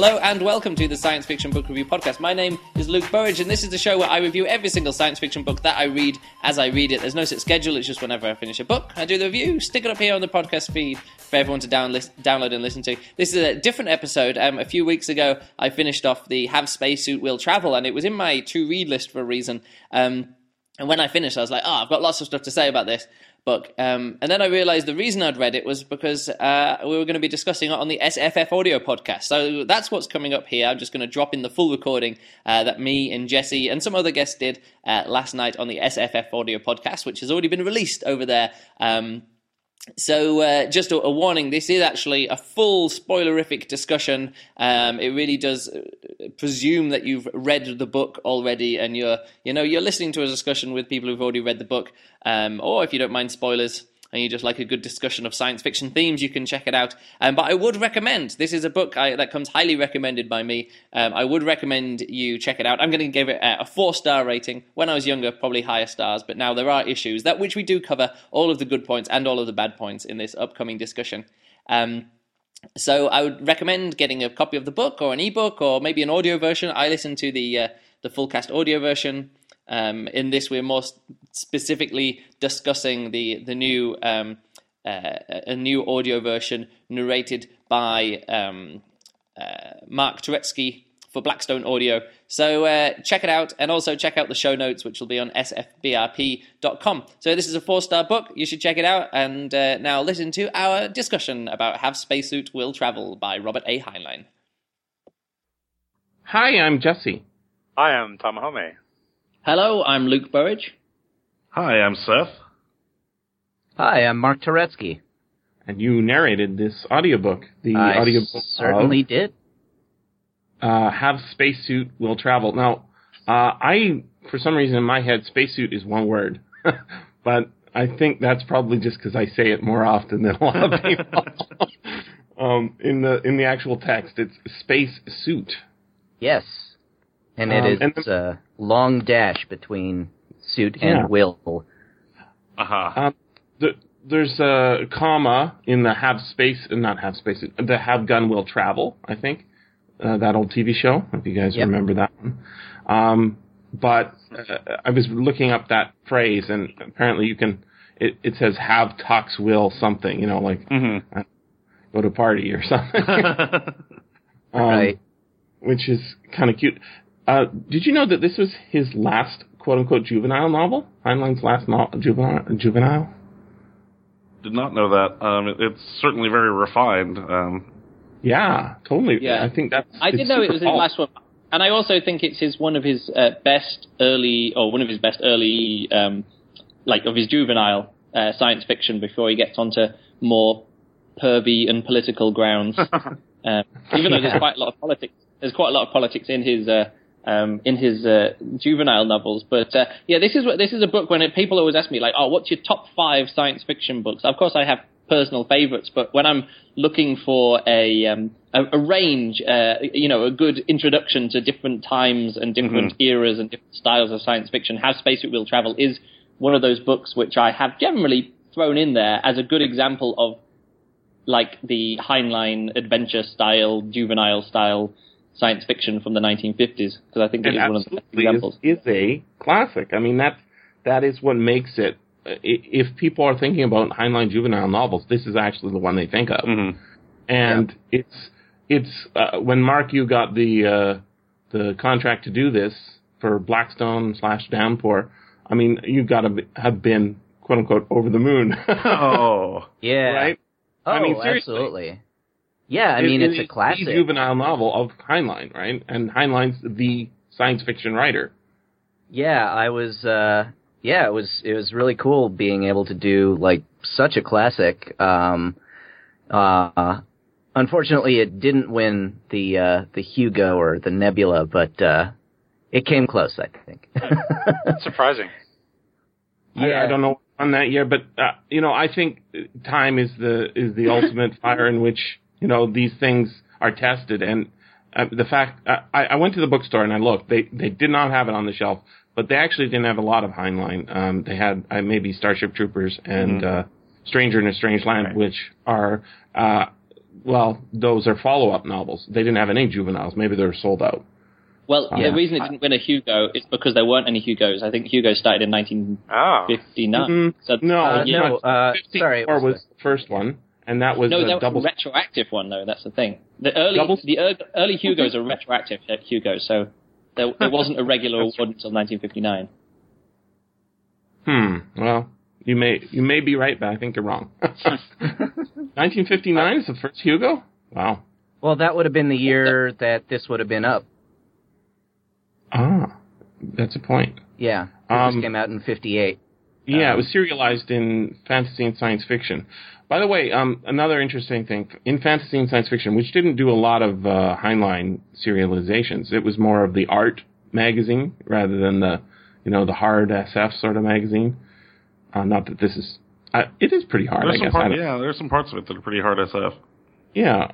Hello and welcome to the Science Fiction Book Review Podcast. My name is Luke Burridge and this is the show where I review every single science fiction book that I read as I read it. There's no set schedule, it's just whenever I finish a book, I do the review, stick it up here on the podcast feed for everyone to download and listen to. This is a different episode. A few weeks ago I finished off the Have Spacesuit Will Travel, and it was in my to-read list for a reason. And when I finished I was like, I've got lots of stuff to say about this book. And then I realized the reason I'd read it was because we were going to be discussing it on the SFF audio podcast. So that's what's coming up here. I'm just going to drop in the full recording that me and Jesse and some other guests did last night on the SFF audio podcast, which has already been released over there. So just a warning, this is actually a full spoilerific discussion. It really does presume that you've read the book already and you're listening to a discussion with people who've already read the book. Or if you don't mind spoilers and you just like a good discussion of science fiction themes, you can check it out. But I would recommend, this is a book that comes highly recommended by me. I would recommend you check it out. I'm going to give it a 4-star rating. When I was younger, probably higher stars, but now there are issues, which we do cover all of the good points and all of the bad points in this upcoming discussion. So I would recommend getting a copy of the book or an ebook or maybe an audio version. I listened to the full cast audio version. In this, we're more specifically discussing the new a new audio version narrated by Mark Turetsky for Blackstone Audio. So check it out, and also check out the show notes, which will be on sfbrp.com. So this is a 4-star book. You should check it out. And now listen to our discussion about Have Spacesuit Will Travel by Robert A. Heinlein. Hi, I'm Jesse. Hi, I'm Tom Home. Hello, I'm Luke Burridge. Hi, I'm Seth. Hi, I'm Mark Turetsky. And you narrated this audiobook. I certainly did. Have Spacesuit Will Travel. Now, for some reason in my head, spacesuit is one word. But I think that's probably just because I say it more often than a lot of people. In the actual text, it's space suit. Yes. And it is a long dash between suit and will. There's a comma in the the Have Gun Will Travel, I think. That old TV show, if you guys remember that one. But I was looking up that phrase, and apparently you can, it says have tux will something, go to party or something. Right. Which is kind of cute. Did you know that this was his last quote-unquote juvenile novel? Heinlein's last juvenile? Did not know that. It's certainly very refined. Yeah, totally. Yeah. I think that's... I did know it was his last one. And I also think it's one of his best early, of his juvenile science fiction before he gets onto more pervy and political grounds. Even though there's quite a lot of politics in his juvenile novels. But this is a book when people always ask me what's your top 5 science fiction books? Of course, I have personal favorites, but when I'm looking for a range, a good introduction to different times and different eras and different styles of science fiction, Have Spacesuit Will Travel is one of those books which I have generally thrown in there as a good example of the Heinlein adventure style, juvenile style science fiction from the 1950s, because I think it is one of the best examples. Is a classic. I mean, that is what makes it. If people are thinking about Heinlein juvenile novels, this is actually the one they think of. Mm-hmm. And it's when Mark, you got the contract to do this for Blackstone / Downpour. I mean, you've got to have been quote unquote over the moon. Oh, yeah, right. Oh, I mean, absolutely. Yeah, I mean, it's a classic. The juvenile novel of Heinlein, right? And Heinlein's the science fiction writer. Yeah, it was really cool being able to do such a classic. Unfortunately, it didn't win the Hugo or the Nebula, but it came close, I think. That's surprising. Yeah, I don't know on that year, but I think time is the ultimate fire in which these things are tested. And the fact I went to the bookstore and I looked, they did not have it on the shelf. But they actually didn't have a lot of Heinlein. They had maybe Starship Troopers and Stranger in a Strange Land, which are those are follow-up novels. They didn't have any juveniles. Maybe they were sold out. Well, the reason it didn't win a Hugo is because there weren't any Hugos. I think Hugo started in 1959. So sorry, was the first one, and that was that was double a retroactive one, though. That's the thing. The early Hugos are retroactive Hugos, so there wasn't a regular award until 1959. Well, you may be right, but I think you're wrong. 1959 is the first Hugo? Wow. Well, that would have been the year that this would have been up. Ah, that's a point. Yeah, this came out in 58. Yeah, it was serialized in fantasy and science fiction. By the way, another interesting thing, in fantasy and science fiction, which didn't do a lot of Heinlein serializations, it was more of the art magazine rather than the hard SF sort of magazine. Not that this is... it is pretty hard, I guess. There's some parts of it that are pretty hard SF. Yeah.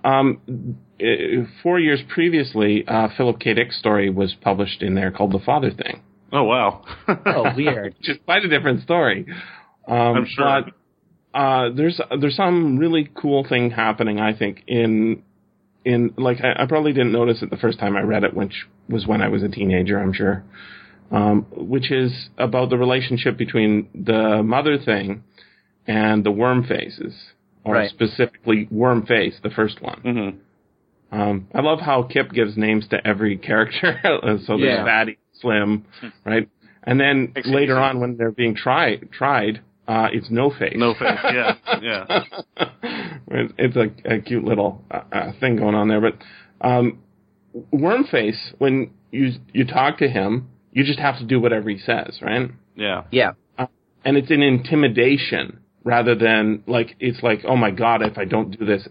4 years previously, Philip K. Dick's story was published in there called The Father Thing. Oh, wow. Oh, weird. Which is quite a different story. I'm sure. But there's some really cool thing happening, I think, in like, I probably didn't notice it the first time I read it, which was when I was a teenager, I'm sure, which is about the relationship between the Mother Thing and the Worm Faces. Or specifically Worm Face, the first one. Mm-hmm. I love how Kip gives names to every character. So there's Fatty, Slim, right? And then later on, when they're being tried, it's No Face. No Face, yeah. It's a cute little thing going on there. But Worm Face, when you talk to him, you just have to do whatever he says, right? Yeah. Yeah. And it's an intimidation. Rather than, like, it's like, oh my God, if I don't do this,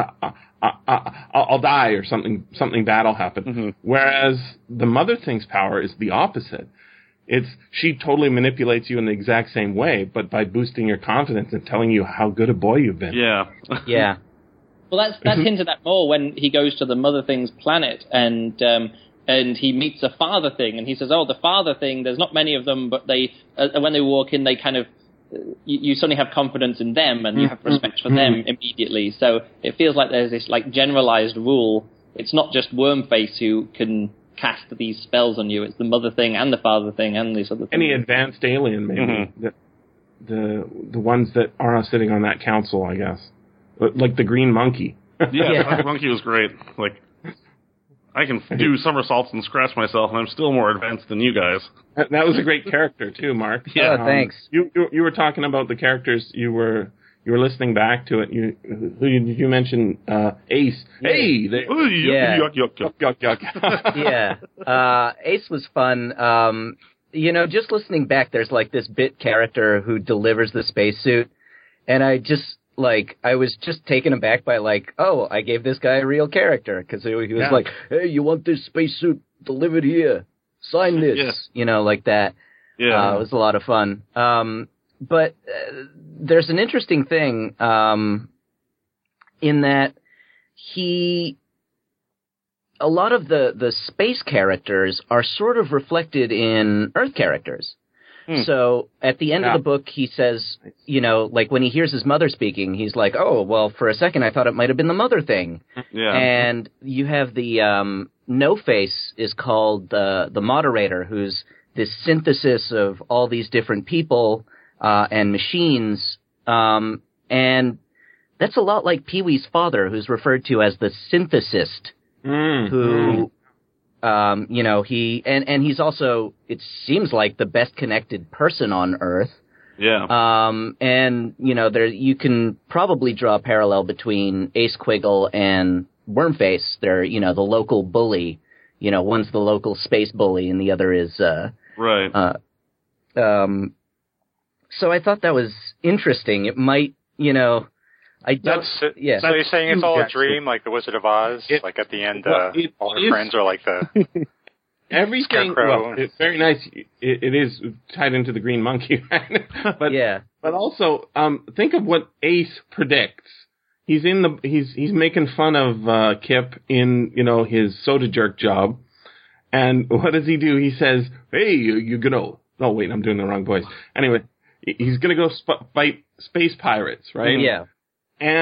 I'll die or something bad will happen. Mm-hmm. Whereas the Mother Thing's power is the opposite. She totally manipulates you in the exact same way, but by boosting your confidence and telling you how good a boy you've been. Yeah. Yeah. Well, that's hinted at more when he goes to the Mother Thing's planet and he meets a Father Thing, and he says, oh, the Father Thing, there's not many of them, but they, when they walk in, they kind of, you suddenly have confidence in them and you have respect for them immediately. So it feels like there's this like generalized rule. It's not just Wormface who can cast these spells on you. It's the Mother Thing and the Father Thing and these other things. Any advanced alien, maybe. Mm-hmm. The ones that are sitting on that council, I guess. Like the Green Monkey. Yeah, the Monkey was great. Like, I can do somersaults and scratch myself, and I'm still more advanced than you guys. That was a great character too, Mark. Yeah, thanks. You were talking about the characters. You were listening back to it. You mentioned Ace. Hey, yuck. Yeah, Ace was fun. Just listening back, there's like this bit character who delivers the spacesuit, and I was just taken aback by oh, I gave this guy a real character, because he was like, hey, you want this spacesuit delivered here? Sign this, like that. Yeah, it was a lot of fun. But there's an interesting thing in that a lot of the space characters are sort of reflected in Earth characters. So at the end of the book, he says, when he hears his mother speaking, he's like, oh, well, for a second, I thought it might have been the Mother Thing. Yeah. And you have the No Face is called the Moderator, who's this synthesis of all these different people and machines. And that's a lot like Pee-wee's father, who's referred to as the synthesist, who... he's also, it seems like, the best connected person on Earth. Yeah. You can probably draw a parallel between Ace Quiggle and Wormface. They're, the local bully. One's the local space bully and the other is, right. So I thought that was interesting. It might, So you're saying it's all a dream, like the Wizard of Oz? Like at the end, all her friends are like the everything. Well, it's very nice. It is tied into the Green Monkey, right? But also, think of what Ace predicts. He's making fun of Kip in his soda jerk job, and what does he do? He says, "Hey, you're gonna." Oh wait, I'm doing the wrong voice. Anyway, he's gonna go fight space pirates, right? Yeah. And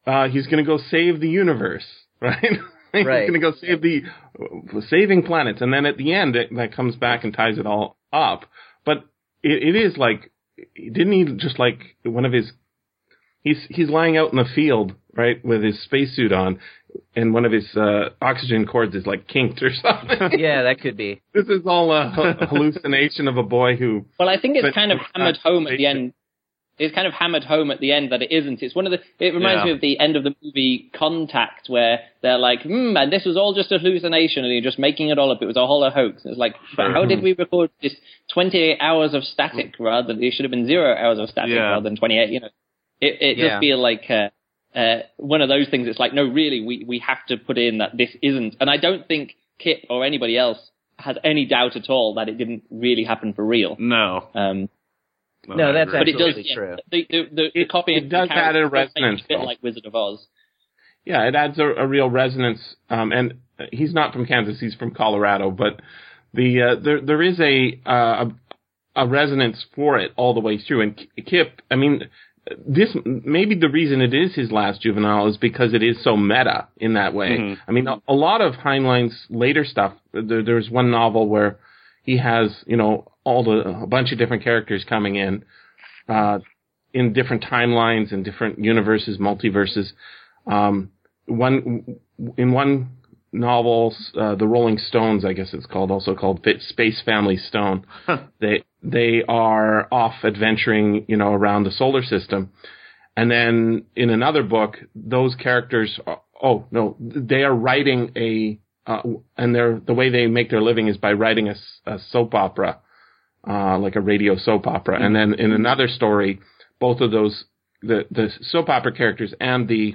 he's going to go save the universe, right? He's going to go saving planets, and then at the end that comes back and ties it all up. But it is like, didn't he just like one of his? He's lying out in the field, right, with his spacesuit on, and one of his oxygen cords is like kinked or something. Yeah, that could be. This is all a hallucination of a boy who. Well, I think it's kind of hammered home at the end. It's kind of hammered home at the end that it isn't. It's one of the. It reminds me of the end of the movie Contact, where they're like, and this was all just a hallucination, and you're just making it all up. It was a whole hoax. It's like, but how did we record this 28 hours of static rather than it should have been 0 hours of static rather than 28? You know, it does feel like one of those things. It's like, no, really, we have to put in that this isn't. And I don't think Kip or anybody else has any doubt at all that it didn't really happen for real. No. No, that's absolutely true. The copy it does add a resonance, a bit like Wizard of Oz. Yeah, it adds a real resonance. And he's not from Kansas; he's from Colorado. But there is a resonance for it all the way through. And Kip, I mean, this maybe the reason it is his last juvenile is because it is so meta in that way. Mm-hmm. I mean, a lot of Heinlein's later stuff. There's one novel where he has, a bunch of different characters coming in different timelines and different universes, multiverses. In one novel, The Rolling Stones, I guess it's also called Space Family Stone. They are off adventuring, around the solar system. And then in another book, those characters they are writing and the way they make their living is by writing a soap opera, like a radio soap opera. Mm-hmm. And then in another story, both of those, the soap opera characters and the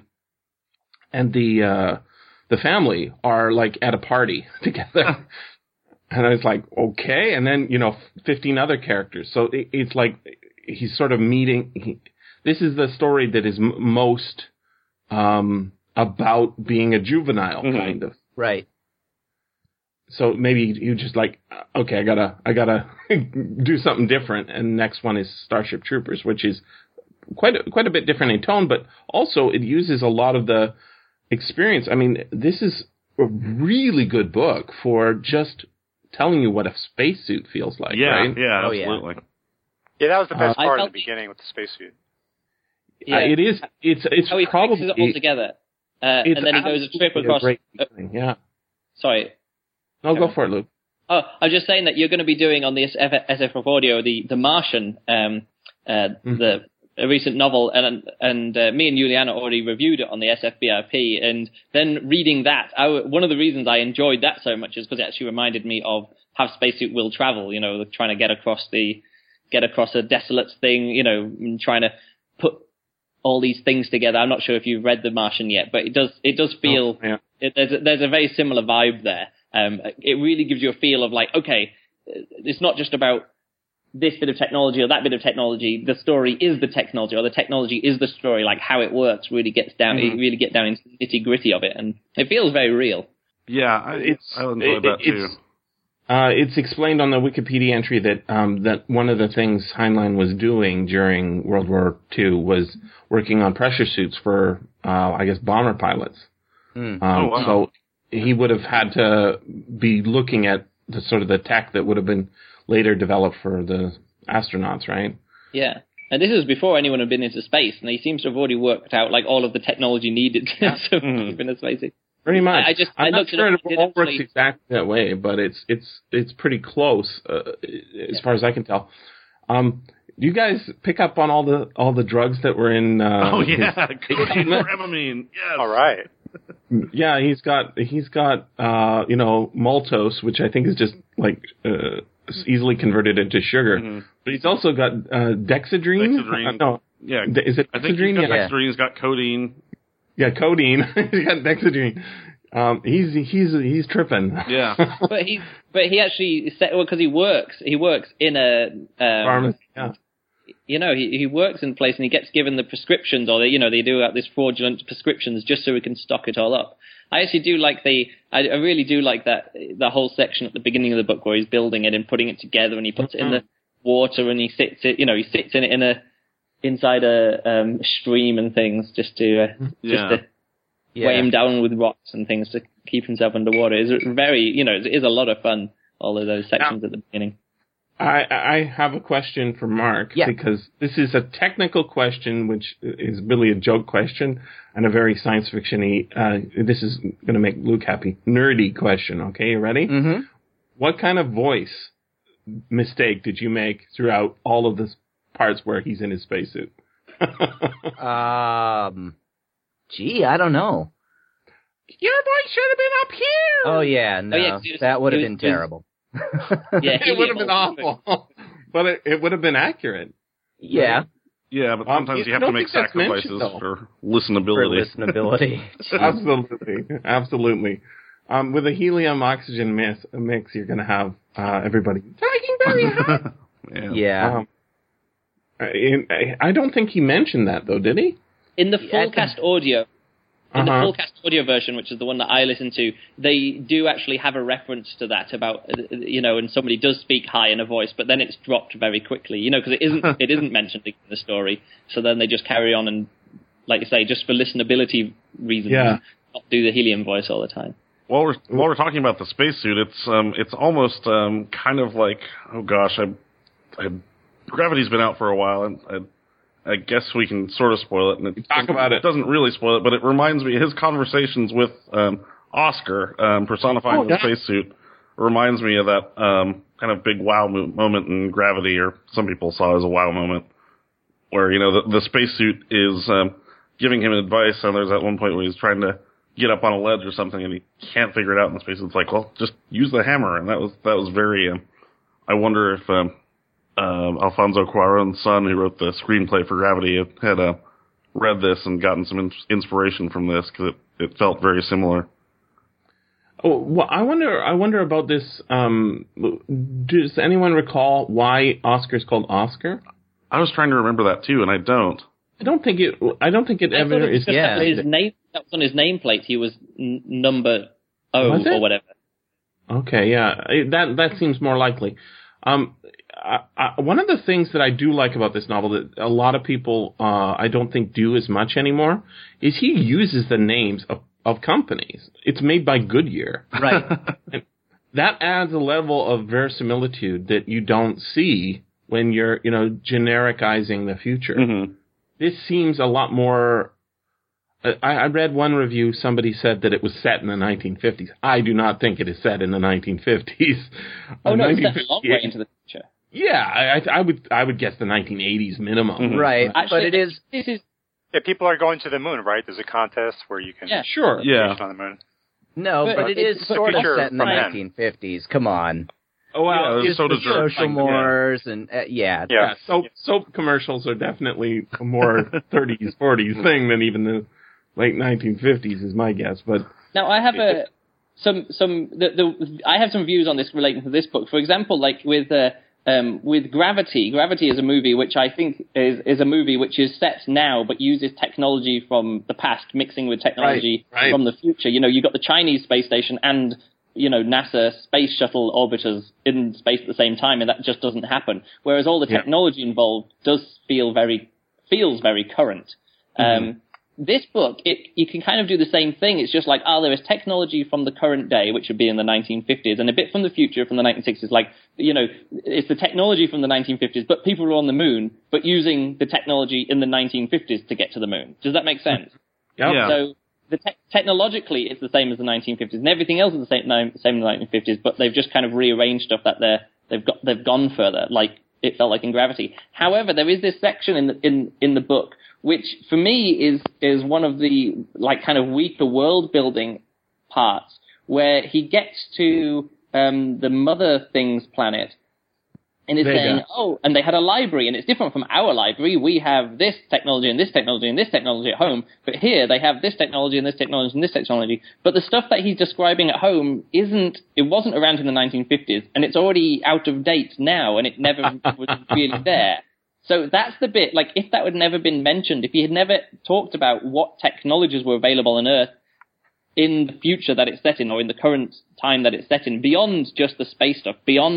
family are like at a party together. And I was like, okay. And then, 15 other characters. So it's like he's sort of meeting. This is the story that is most about being a juvenile, kind of. Right. So maybe you just like, okay, I gotta do something different. And next one is Starship Troopers, which is quite a bit different in tone, but also it uses a lot of the experience. I mean, this is a really good book for just telling you what a spacesuit feels like. Yeah, right? Yeah, absolutely. Yeah, that was the best part of the beginning with the spacesuit. Yeah, it is. It's how he probably fixes it all together, and then he goes a trip across. Yeah. Sorry. No, go for it, Luke. Oh, I was just saying that you're going to be doing on the SFF Audio the Martian, the recent novel, and me and Juliana already reviewed it on the SFBRP, and then reading that, one of the reasons I enjoyed that so much is because it actually reminded me of how Spacesuit Will Travel, trying to get across a desolate thing, trying to put all these things together. I'm not sure if you've read The Martian yet, but it does feel, there's a very similar vibe there. It really gives you a feel of like, okay, it's not just about this bit of technology or that bit of technology. The story is the technology, or the technology is the story. Like how it works really gets down. You really get down into the nitty gritty of it, and it feels very real. Yeah, I enjoyed that too. It's explained on the Wikipedia entry that one of the things Heinlein was doing during World War II was working on pressure suits for, I guess, bomber pilots. Wow. So he would have had to be looking at the sort of the tech that would have been later developed for the astronauts, right? Yeah. And this was before anyone had been into space, and he seems to have already worked out like all of the technology needed to keep in space. Pretty much. I'm not sure it all works exactly that way, but it's pretty close as far as I can tell. Do you guys pick up on all the drugs that were in? Codeine, Dramamine. Yes. All right. Yeah, he's got maltose, which I think is just like easily converted into sugar. Mm-hmm. But he's also got dexedrine. No, yeah. Is it dexedrine? I think he's got dexedrine. He's got codeine. Yeah, codeine. He's got dexedrine. He's tripping. Yeah. but he actually because he works in a pharmacy. Yeah. He works in place and he gets given the prescriptions, or they do this fraudulent prescriptions just so he can stock it all up. I actually do like I really do like that the whole section at the beginning of the book where he's building it and putting it together, and he puts it in the water and he sits in it in inside a stream and things just to weigh him down with rocks and things to keep himself underwater. It's very, it is a lot of fun, all of those sections at the beginning. I have a question for Mark, because this is a technical question, which is really a joke question, and a very science fiction-y, this is going to make Luke happy, nerdy question, okay? You ready? Mm-hmm. What kind of voice mistake did you make throughout all of the parts where he's in his spacesuit? Gee, I don't know. Your voice should have been up here! Oh, yeah, no, that would have been terrible. It would have been awful, but it would have been accurate. Yeah. Right? Yeah, but sometimes you have to make sacrifices for listenability. Absolutely. With a helium-oxygen mix, you're going to have everybody talking very high. Yeah. I don't think he mentioned that, though, did he? In the full cast audio. In the full cast audio version, which is the one that I listen to, they do actually have a reference to that about, and somebody does speak high in a voice, but then it's dropped very quickly, because it isn't mentioned in the story. So then they just carry on and, like you say, just for listenability reasons, not do the helium voice all the time. While we're talking about the spacesuit, it's almost kind of like, oh gosh, Gravity's been out for a while, and I guess we can sort of spoil it. And it doesn't really spoil it, but it reminds me, his conversations with Oscar, personifying the spacesuit, reminds me of that kind of big wow moment in Gravity, or some people saw as a wow moment, where, the spacesuit is giving him advice, and there's at one point where he's trying to get up on a ledge or something, and he can't figure it out in the space. It's like, well, just use the hammer, and that was very. I wonder if Alfonso Cuarón's son, who wrote the screenplay for Gravity, had read this and gotten some inspiration from this, because it felt very similar. Oh, well, I wonder about this. Does anyone recall why Oscar's called Oscar? I was trying to remember that too, and I don't. I don't think it ever is. Yeah, his name, that was on his nameplate. He was number O or whatever. Okay, yeah, that seems more likely. One of the things that I do like about this novel that a lot of people I don't think do as much anymore is he uses the names of companies. It's made by Goodyear. Right. And that adds a level of verisimilitude that you don't see when you're, genericizing the future. Mm-hmm. This seems a lot more... I read one review, somebody said that it was set in the 1950s. I do not think it is set in the 1950s. Oh, no, it's set a long way into the future. Yeah, I would guess the 1980s minimum. Mm-hmm. Right, actually, but this is... Yeah, people are going to the moon, right? There's a contest where you can... Yeah, sure. Yeah. On the moon. No, but it is sort of set in the 1950s. Come on. Oh, well, so does social mores and soap commercials are definitely a more 30s, 40s thing than even the late 1950s is my guess. But now I have some views on this relating to this book. For example, like with Gravity. Gravity is a movie which I think is a movie which is set now but uses technology from the past mixing with technology from the future. You got the Chinese space station and NASA space shuttle orbiters in space at the same time, and that just doesn't happen. Whereas all the technology involved feels very current. Mm-hmm. This book, you can kind of do the same thing. It's just like, there is technology from the current day, which would be in the 1950s, and a bit from the future, from the 1960s. Like, it's the technology from the 1950s, but people are on the moon, but using the technology in the 1950s to get to the moon. Does that make sense? Yeah. So technologically, it's the same as the 1950s, and everything else is the same in the 1950s, but they've just kind of rearranged stuff that they've gone further, like it felt like in Gravity. However, there is this section in the book which for me is one of the like kind of weaker world building parts, where he gets to the Mother Things planet and is saying, and they had a library, and it's different from our library. We have this technology and this technology and this technology at home, but here they have this technology and this technology and this technology. But the stuff that he's describing at home wasn't around in the 1950s, and it's already out of date now, and it never was really there. So that's the bit, like, if that had never been mentioned, if he had never talked about what technologies were available on Earth in the future that it's set in, or in the current time that it's set in, beyond just the space stuff, beyond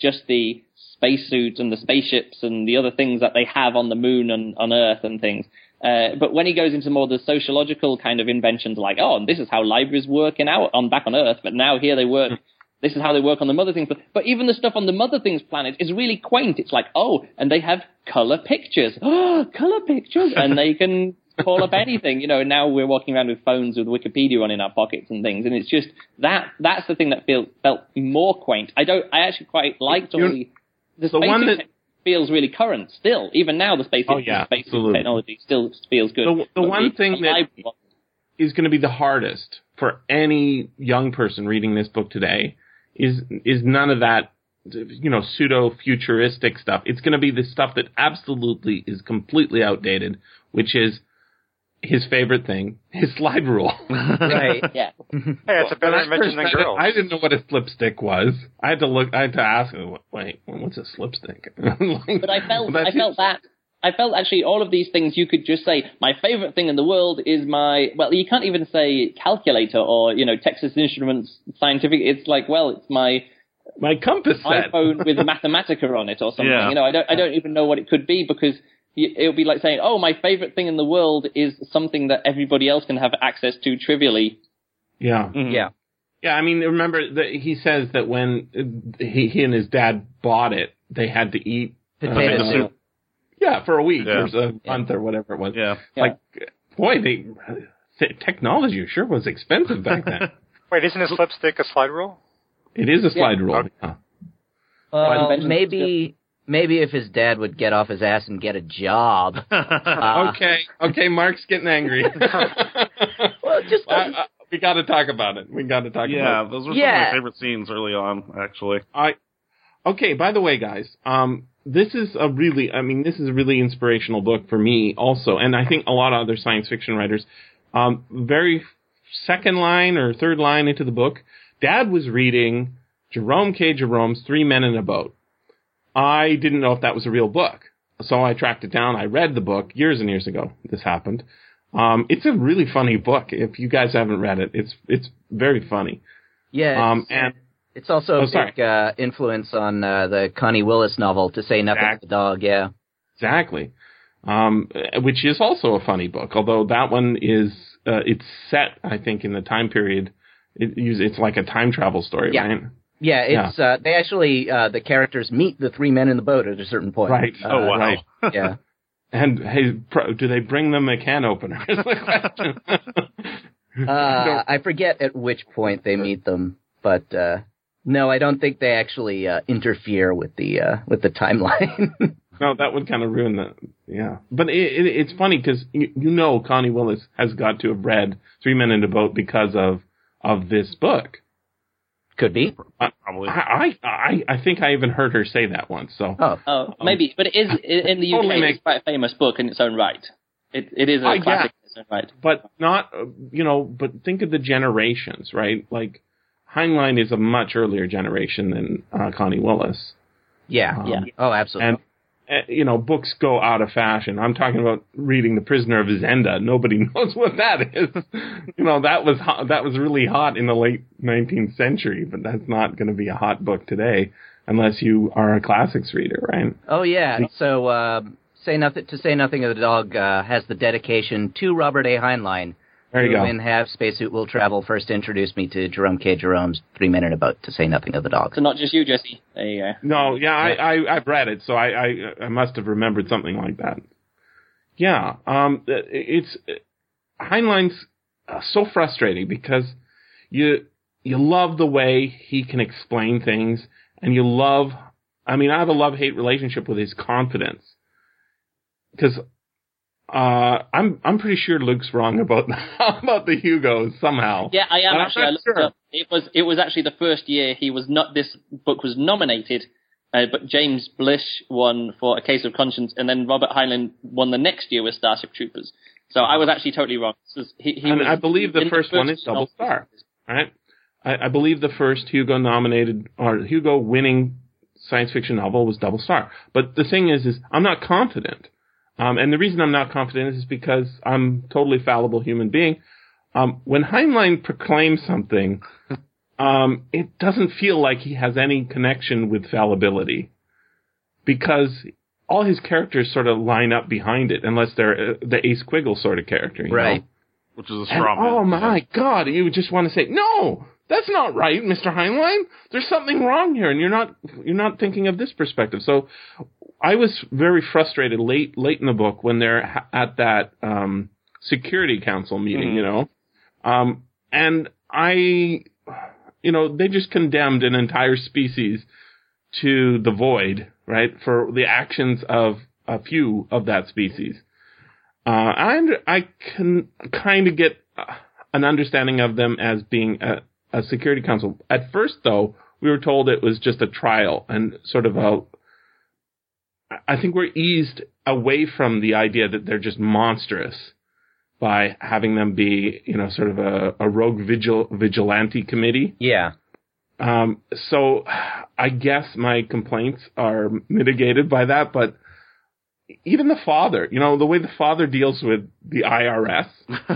just the spacesuits and the spaceships and the other things that they have on the moon and on Earth and things. But when he goes into more the sociological kind of inventions, like, oh, and this is how libraries work back on Earth, but now here they work. This is how they work on the Mother Things. But even the stuff on the Mother Things planet is really quaint. It's like, oh, and they have color pictures. Oh, color pictures, and they can call up anything. You know, now we're walking around with phones with Wikipedia on in our pockets and things, and it's just that's the thing that felt more quaint. I actually quite liked all the space feels really current still. Even now, the space technology still feels good. The one thing that is going to be the hardest for any young person reading this book today is none of that, you know, pseudo-futuristic stuff. It's going to be the stuff that absolutely is completely outdated, which is his favorite thing, his slide rule. Right, yeah. Hey, it's a better invention than girls. I didn't know what a slipstick was. I had to ask him, wait, what's a slipstick? But I felt actually all of these things you could just say, my favorite thing in the world is well, you can't even say calculator or, you know, Texas Instruments scientific. It's like, well, it's my compass set. iPhone with Mathematica on it or something. Yeah. You know, I don't even know what it could be, because it would be like saying, oh, my favorite thing in the world is something that everybody else can have access to trivially. Yeah. Mm-hmm. Yeah. Yeah, I mean, remember that he says that when he and his dad bought it, they had to eat potato soup. Yeah, for a week or a month or whatever it was. Yeah. Like, boy, technology sure was expensive back then. Wait, isn't a slipstick a slide rule? It is a slide rule. Okay. Yeah. Maybe if his dad would get off his ass and get a job. Okay, Mark's getting angry. Well, just we got to talk about it. Yeah, those were some of my favorite scenes early on, actually. Okay, by the way, guys, this is a really inspirational book for me also, and I think a lot of other science fiction writers. Very second line or third line into the book, Dad was reading Jerome K. Jerome's 3 Men in a Boat. I didn't know if that was a real book, so I tracked it down. I read the book years and years ago. This happened. It's a really funny book. If you guys haven't read it, it's very funny. Yeah. And it's also a big influence on the Connie Willis novel, To Say Nothing of the Dog. Yeah. Exactly. Which is also a funny book, although that one is it's set, I think, in the time period. It's like a time travel story, right? Yeah, it's they actually the characters meet the 3 men in the boat at a certain point. Right. Oh wow. Right. Yeah. And hey, do they bring them a can opener? Is the question. I forget at which point they meet them, but no, I don't think they actually interfere with the timeline. No, that would kind of ruin that. Yeah, but it's funny because you know Connie Willis has got to have read 3 Men in a Boat because of this book. Could be. Probably. I think I even heard her say that once. So. Maybe, but it is in the UK. It's quite a famous book in its own right. It is a classic in its own right. But not, But think of the generations, right? Like Heinlein is a much earlier generation than Connie Willis. Yeah. Oh, absolutely. And books go out of fashion. I'm talking about reading The Prisoner of Zenda. Nobody knows what that is. That was really hot in the late 19th century, but that's not going to be a hot book today unless you are a classics reader, right? Oh yeah. So To Say Nothing of the Dog has the dedication to Robert A. Heinlein. There you go. In Half Spacesuit Will Travel first introduced me to Jerome K. Jerome's 3 Men in a Boat, To Say Nothing of the Dog. So not just you, Jesse. There you go. No, yeah, I've read it, so I must have remembered something like that. Yeah, it's Heinlein's so frustrating because you love the way he can explain things, and I have a love-hate relationship with his confidence. Because I'm pretty sure Luke's wrong about the Hugos somehow. Yeah, I am actually. I looked up. It was actually the first year this book was nominated, but James Blish won for A Case of Conscience, and then Robert Heinlein won the next year with Starship Troopers. So I was actually totally wrong. I believe the first one is Double Star, right? I believe the first Hugo nominated or Hugo winning science fiction novel was Double Star. But the thing is I'm not confident. And the reason I'm not confident is because I'm a totally fallible human being. When Heinlein proclaims something, it doesn't feel like he has any connection with fallibility, because all his characters sort of line up behind it, unless they're the Ace Quiggle sort of character, you right? know? Which is a straw man. Oh my God! You just want to say, no, that's not right, Mr. Heinlein. There's something wrong here, and you're not thinking of this perspective. So I was very frustrated late in the book when they're at that Security Council meeting, you know, and they just condemned an entire species to the void, right, for the actions of a few of that species. I can kind of get an understanding of them as being a Security Council. At first, though, we were told it was just a trial and sort of I think we're eased away from the idea that they're just monstrous by having them be, sort of a rogue vigilante committee. Yeah. So I guess my complaints are mitigated by that, but even the father, the way the father deals with the IRS.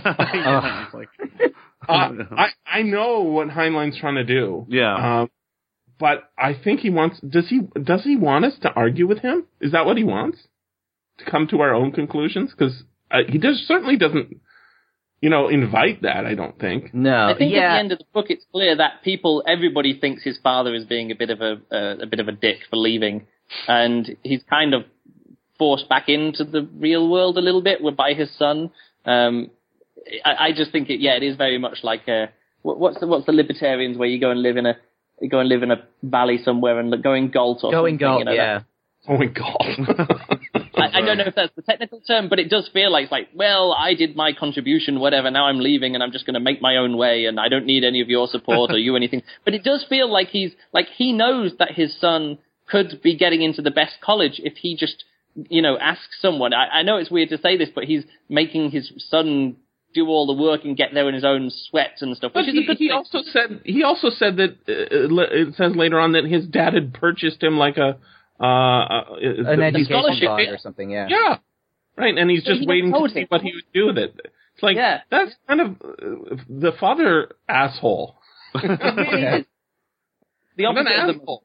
I know what Heinlein's trying to do. Yeah. But I think he wants, does he want us to argue with him? Is that what he wants? To come to our own conclusions? Because he certainly doesn't, invite that, I don't think. No. I think at the end of the book it's clear that everybody thinks his father is being a bit of a dick for leaving. And he's kind of forced back into the real world a little bit by his son. I just think it is very much like what's the libertarians where you go and live in a valley somewhere and going Galt or going something. Galt, yeah. Going Galt. I don't know if that's the technical term, but it does feel like, well, I did my contribution, whatever, now I'm leaving and I'm just going to make my own way and I don't need any of your support or you anything. But it does feel like he knows that his son could be getting into the best college if he just, asks someone. I know it's weird to say this, but he's making his son do all the work and get there in his own sweat and stuff. But he also said that it says later on that his dad had purchased him like an education fund or something. Yeah. Yeah. Right, and he's just waiting to see what he would do with it. It's like that's kind of the father asshole. The opposite asshole.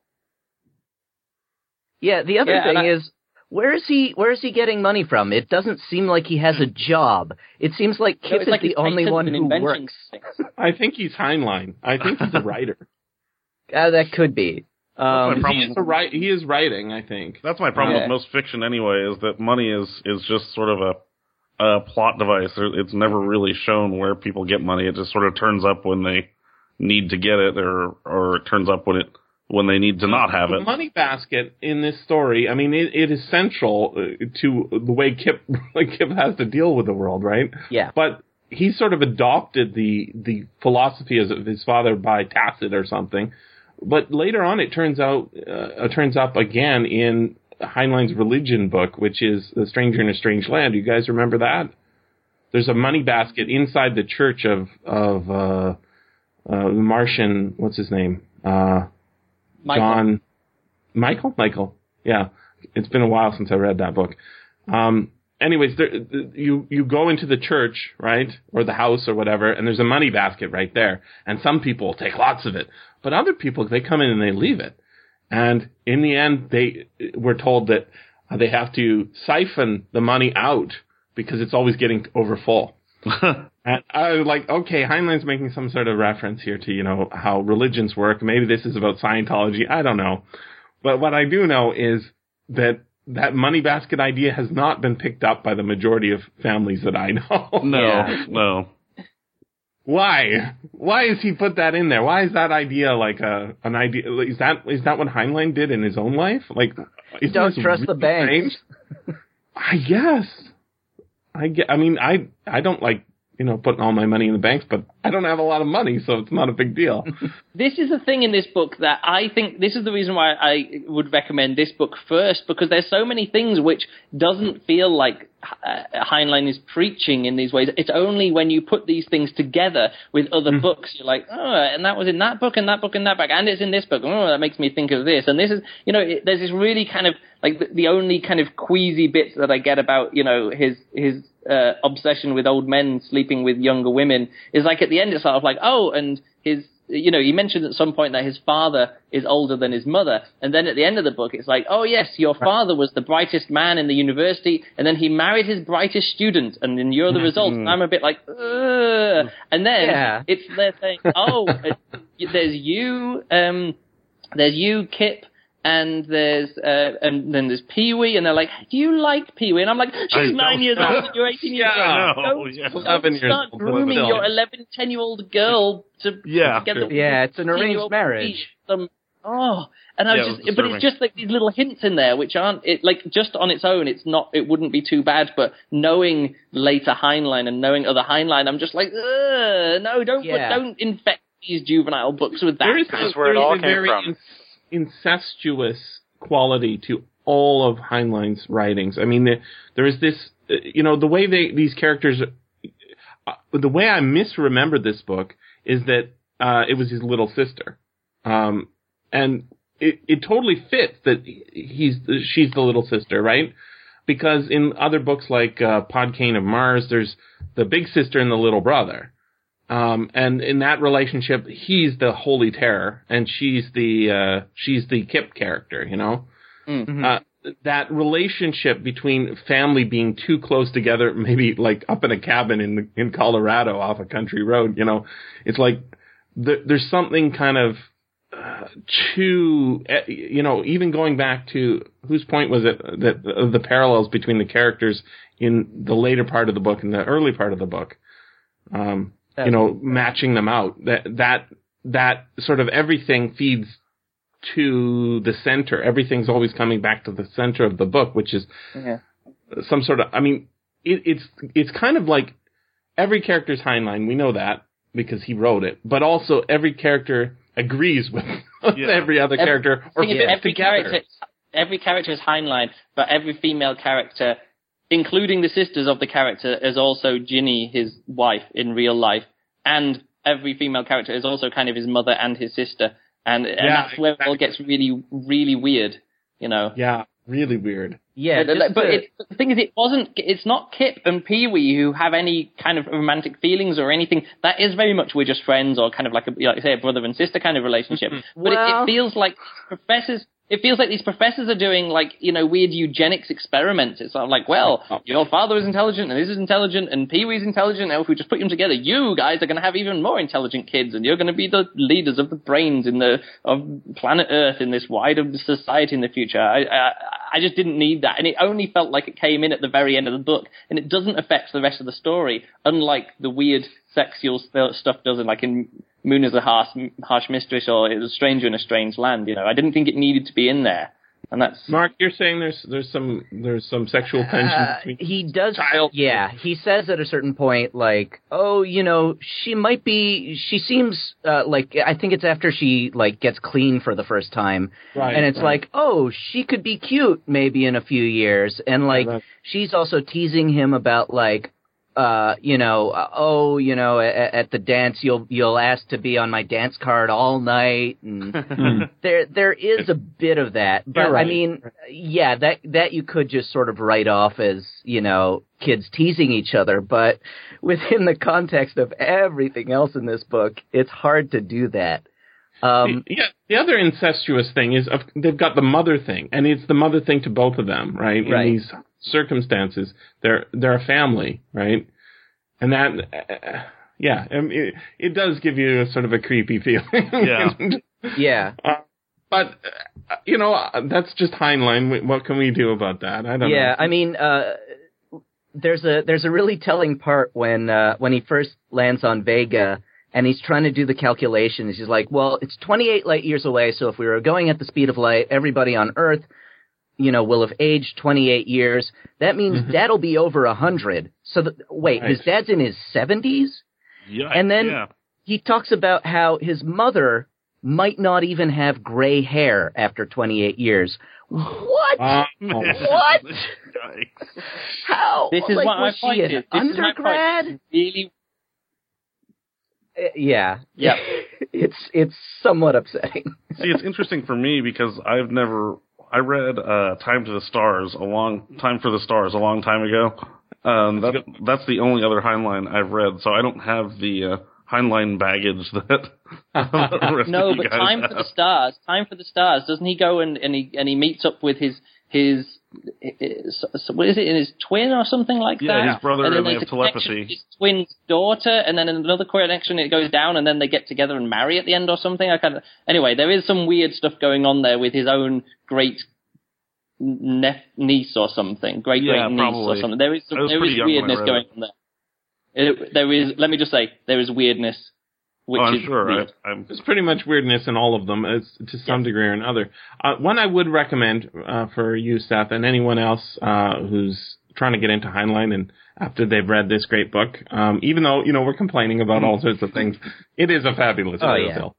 Yeah. The other thing is, where is he getting money from? It doesn't seem like he has a job. It seems like Kip is the only one who works. I think he's Heinlein. I think he's a writer. That could be. He is writing, I think. That's my problem with most fiction anyway, is that money is just sort of a plot device. It's never really shown where people get money. It just sort of turns up when they need to get it, or it turns up when they need to not have it. The money basket in this story, I mean, it is central to the way Kip has to deal with the world, right? Yeah. But he sort of adopted the philosophy of his father by tacit or something. But later on, it turns up again in Heinlein's religion book, which is The Stranger in a Strange Land. You guys remember that? There's a money basket inside the church of the Martian. What's his name? Michael. Yeah, it's been a while since I read that book. Anyways, you go into the church, right, or the house or whatever, and there's a money basket right there. And some people take lots of it, but other people, they come in and they leave it. And in the end, we're told that they have to siphon the money out because it's always getting overfull. And I was like, okay, Heinlein's making some sort of reference here to, how religions work. Maybe this is about Scientology. I don't know. But what I do know is that money basket idea has not been picked up by the majority of families that I know. No. Why? Why has he put that in there? Why is that idea like an idea? Is that what Heinlein did in his own life? Like, don't trust the banks. I guess. I mean, I don't like, putting all my money in the banks, but I don't have a lot of money, so it's not a big deal. This is the thing in this book that I think, this is the reason why I would recommend this book first, because there's so many things which doesn't feel like Heinlein is preaching in these ways. It's only when you put these things together with other books, you're like, oh, and that was in that book, and that book, and that book, and it's in this book. Oh, that makes me think of this. And this is, there's this really kind of, like, the only kind of queasy bits that I get about, his obsession with old men sleeping with younger women is like at the end it's sort of like, oh, and his he mentioned at some point that his father is older than his mother. And then at the end of the book, it's like, oh, yes, your father was the brightest man in the university, and then he married his brightest student, and then you're the result. And I'm a bit like, ugh. And then they're saying, oh, there's you, Kip, and then there's Pee-wee, and they're like, do you like Pee-wee? And I'm like, she's 9 years old and you're 18 years old. Don't start grooming your 11, 10-year-old girl to get the it's an arranged marriage. And I was but it's just like these little hints in there which aren't, just on its own, it wouldn't be too bad, but knowing later Heinlein and knowing other Heinlein, I'm just like, no, don't infect these juvenile books with that. That's where it all came from. Incestuous quality to all of Heinlein's writings. I mean, there is this, the way these characters, the way I misremembered this book is that it was his little sister, and it totally fits that she's the little sister, right? Because in other books like Podkayne of Mars, there's the big sister and the little brother. And in that relationship, he's the holy terror, and she's the Kip character, that relationship between family being too close together, maybe like up in a cabin in Colorado off a country road, it's like there's something kind of too, even going back to whose point was it that the parallels between the characters in the later part of the book and the early part of the book. Matching them out, that sort of everything feeds to the center. Everything's always coming back to the center of the book, which is some sort of, it's kind of like every character's Heinlein. We know that because he wrote it, but also every character agrees with every other character or fits together. Every character is Heinlein, but every female character, including the sisters of the character, is also Ginny, his wife, in real life. And every female character is also kind of his mother and his sister. And that's where it all gets really, really weird, Yeah, really weird. Yeah. But the thing is, it's not Kip and Pee-wee who have any kind of romantic feelings or anything. That is very much we're just friends or kind of like a brother and sister kind of relationship. But it feels like professors... It feels like these professors are doing weird eugenics experiments. It's sort of like, well, your father is intelligent and this is intelligent and Pee-wee's intelligent. Now if we just put them together, you guys are going to have even more intelligent kids and you're going to be the leaders of the brains of planet Earth in this wider society in the future. I just didn't need that. And it only felt like it came in at the very end of the book, and it doesn't affect the rest of the story, unlike the weird sexual stuff does in Moon is a harsh mistress or it was a stranger in a strange land. I didn't think it needed to be in there, and that's Mark. You're saying there's some sexual tension between he does. Yeah, he says at a certain point she seems I think it's after she gets clean for the first time, right? And it's she could be cute maybe in a few years, and she's also teasing him about at the dance you'll ask to be on my dance card all night, and there is a bit of that, but right. That you could just sort of write off as kids teasing each other, but within the context of everything else in this book, it's hard to do that. The other incestuous thing is they've got the mother thing, and it's the mother thing to both of them, right? In these circumstances, they're a family, right? And that, it does give you a sort of a creepy feeling. Yeah. But that's just Heinlein. What can we do about that? I don't know. Yeah, I mean, there's a really telling part when he first lands on Vega. And he's trying to do the calculations. He's like, well, it's 28 light years away, so if we were going at the speed of light, everybody on Earth, will have aged 28 years. That means Dad'll be over 100. So, his dad's in his 70s? Yeah. And then he talks about how his mother might not even have gray hair after 28 years. What? What? How? This is what my point is. This undergrad? Is my point. Really. Yeah. It's somewhat upsetting. See, it's interesting for me because I read Time for the Stars a long time ago. That's the only other Heinlein I've read, so I don't have the Heinlein baggage that. No, but Time for the Stars. Time for the Stars. Doesn't he go and he meets up with his what is it, in his twin or something like that? Yeah, his brother, and they have telepathy. His twin's daughter, and then in another connection it goes down, and then they get together and marry at the end or something. Anyway, there is some weird stuff going on there with his own great niece or something, great niece or something. There is weirdness going on there. There is. Let me just say, there is weirdness. I'm sure. There's pretty much weirdness in all of them, to some degree or another. One I would recommend for you, Seth, and anyone else who's trying to get into Heinlein and after they've read this great book, even though we're complaining about all sorts of things, it is a fabulous book.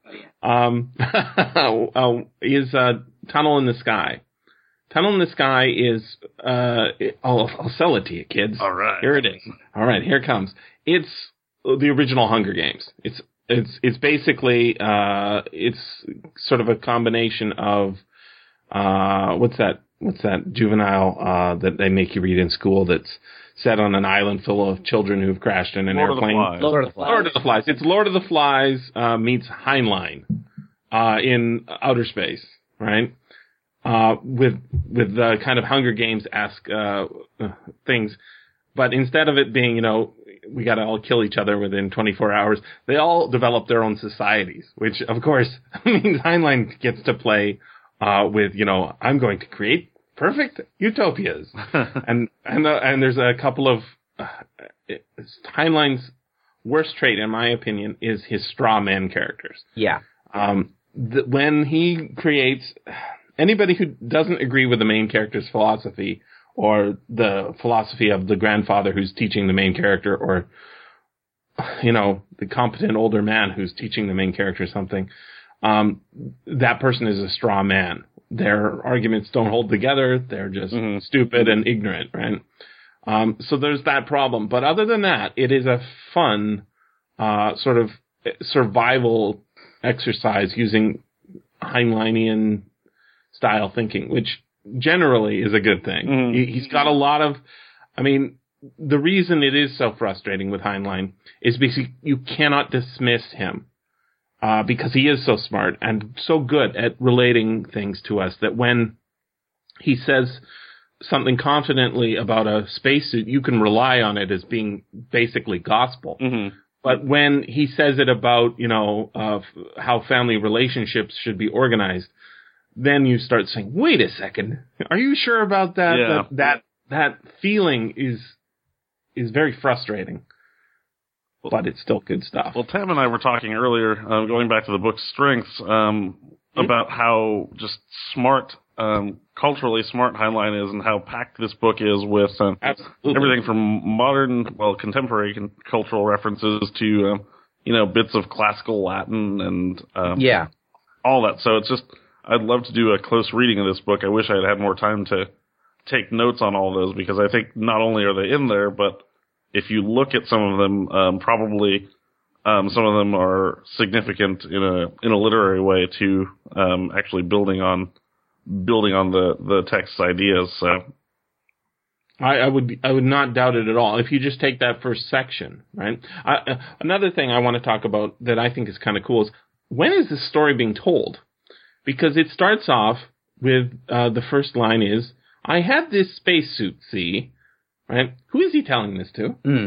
Is Tunnel in the Sky. Tunnel in the Sky is I'll sell it to you, kids. All right, here it is. All right, here it comes. It's the original Hunger Games. It's basically it's sort of a combination of what's that juvenile that they make you read in school that's set on an island full of children who've crashed in an airplane. Lord of the Flies. It's Lord of the Flies meets Heinlein in outer space, right? With the kind of Hunger Games-esque things, but instead of it being we got to all kill each other within 24 hours. They all develop their own societies, which, of course, means Heinlein gets to play with, I'm going to create perfect utopias. and there's a couple of Heinlein's worst trait, in my opinion, is his straw man characters. Yeah. When he creates anybody who doesn't agree with the main character's philosophy, or the philosophy of the grandfather who's teaching the main character, or, the competent older man who's teaching the main character something, that person is a straw man. Their arguments don't hold together. They're just stupid and ignorant, right? So there's that problem. But other than that, it is a fun sort of survival exercise using Heinleinian style thinking, which generally is a good thing. He's got a lot of, the reason it is so frustrating with Heinlein is because you cannot dismiss him, because he is so smart and so good at relating things to us that when he says something confidently about a spacesuit, you can rely on it as being basically gospel. But when he says it about, how family relationships should be organized, then you start saying, wait a second, are you sure about that? Yeah. That feeling is very frustrating, but it's still good stuff. Well, Tam and I were talking earlier, going back to the book's strengths, about how just smart, culturally smart Heinlein is, and how packed this book is with everything from modern, contemporary cultural references to, bits of classical Latin and all that. So it's just, I'd love to do a close reading of this book. I wish I had more time to take notes on all those, because I think not only are they in there, but if you look at some of them, probably some of them are significant in a literary way to actually building on the text's ideas. So I would not doubt it at all. If you just take that first section, right? Another thing I want to talk about that I think is kind of cool is, when is this story being told? Because it starts off with the first line is, I had this spacesuit, see? Right? Who is he telling this to?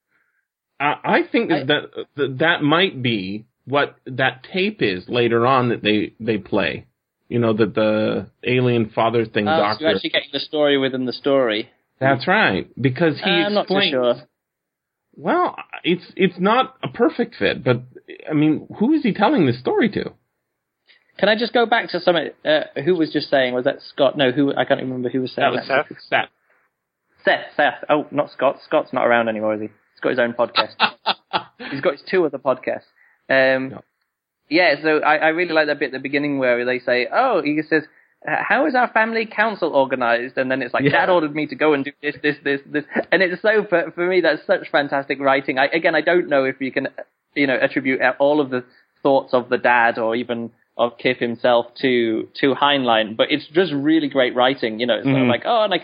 I think that might be what that tape is later on that they play. That the alien father thing doctor. So you're actually getting the story within the story. That's right. Because he explains. I'm not too sure. Well, it's not a perfect fit, but, who is he telling this story to? Can I just go back to something? Who was just saying? Was that Scott? No, I can't remember who was saying that. Was Seth. Seth. Oh, not Scott. Scott's not around anymore, is he? He's got his own podcast. He's got his 2 other podcasts. No. Yeah, so I really like that bit at the beginning where they say, he says, how is our family council organized? And then it's like, Dad ordered me to go and do this. And it's so, for me, that's such fantastic writing. I don't know if you can, attribute all of the thoughts of the dad or even of Kip himself to Heinlein, but it's just really great writing. It's like, and I came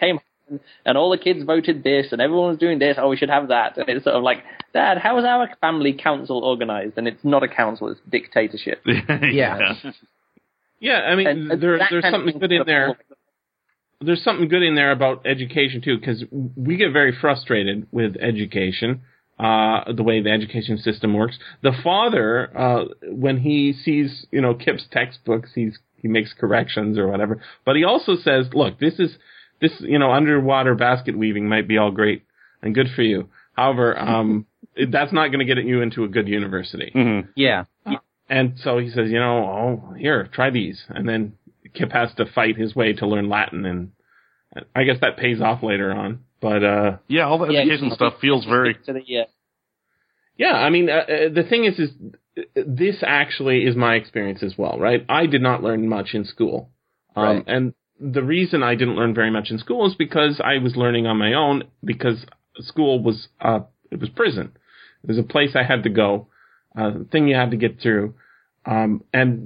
and all the kids voted this, and everyone was doing this. Oh, we should have that. And it's sort of like, Dad, how is our family council organized? And it's not a council; it's dictatorship. Yeah. Yeah, I mean, there's something good in there. There's something good in there about education too, because we get very frustrated with education. The way the education system works. The father, when he sees, Kip's textbooks, he makes corrections or whatever. But he also says, look, this, underwater basket weaving might be all great and good for you. However, that's not going to get you into a good university. Mm-hmm. Yeah. And so he says, here, try these. And then Kip has to fight his way to learn Latin, and I guess that pays off later on. But all the education stuff feels very. Yeah, I mean, the thing is this actually is my experience as well, right? I did not learn much in school, right. And the reason I didn't learn very much in school is because I was learning on my own. Because school was it was prison. It was a place I had to go, thing you had to get through, and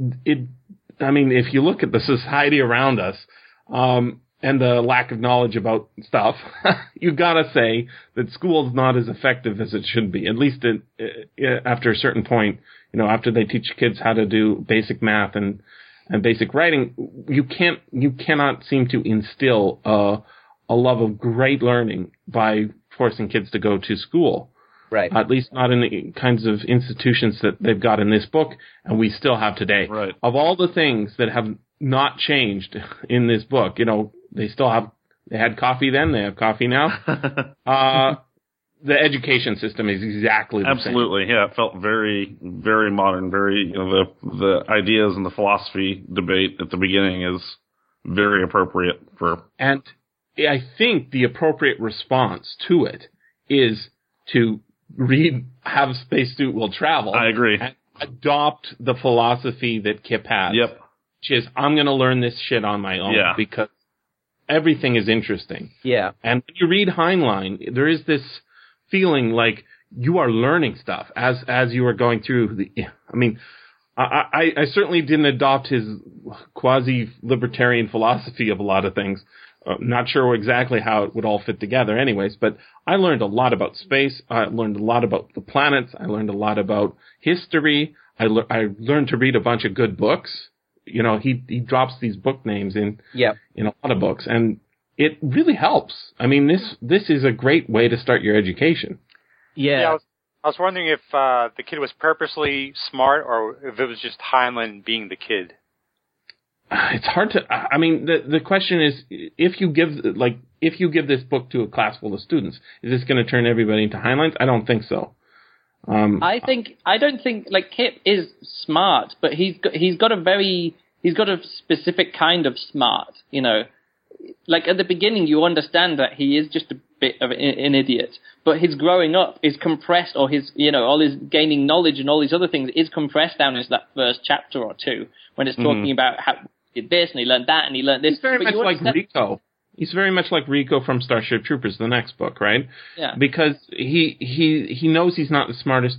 if you look at the society around us. And the lack of knowledge about stuff, you gotta say that school's not as effective as it should be. At least after a certain point, after they teach kids how to do basic math and basic writing, you cannot seem to instill a love of great learning by forcing kids to go to school. Right. At least not in the kinds of institutions that they've got in this book, and we still have today. Right. Of all the things that have not changed in this book, they had coffee then, they have coffee now. The education system is exactly the same. Absolutely, yeah. It felt very, very modern, very, the ideas and the philosophy debate at the beginning is very appropriate for. And I think the appropriate response to it is to read Have Spacesuit Will Travel. I agree. And adopt the philosophy that Kip has. Yep. Which is, I'm going to learn this shit on my own because everything is interesting. Yeah. And when you read Heinlein, there is this feeling like you are learning stuff as you are going through I certainly didn't adopt his quasi-libertarian philosophy of a lot of things. Not sure exactly how it would all fit together anyways, but I learned a lot about space. I learned a lot about the planets. I learned a lot about history. I learned to read a bunch of good books. He drops these book names in a lot of books, and it really helps. I mean, this is a great way to start your education. Yeah, I was wondering if the kid was purposely smart or if it was just Heinlein being the kid. It's hard to. I mean, the question is, if you give this book to a class full of students, is this going to turn everybody into Heinleins? I don't think so. I don't think Kip is smart, but he's got a specific kind of smart. Like at the beginning, you understand that he is just a bit of an idiot, but his growing up is compressed, or his all his gaining knowledge and all these other things is compressed down into that first chapter or two when it's talking about how he did this and he learned that and he learned this. He's very much like Rico. He's very much like Rico from Starship Troopers, the next book, right? Yeah. Because he knows he's not the smartest,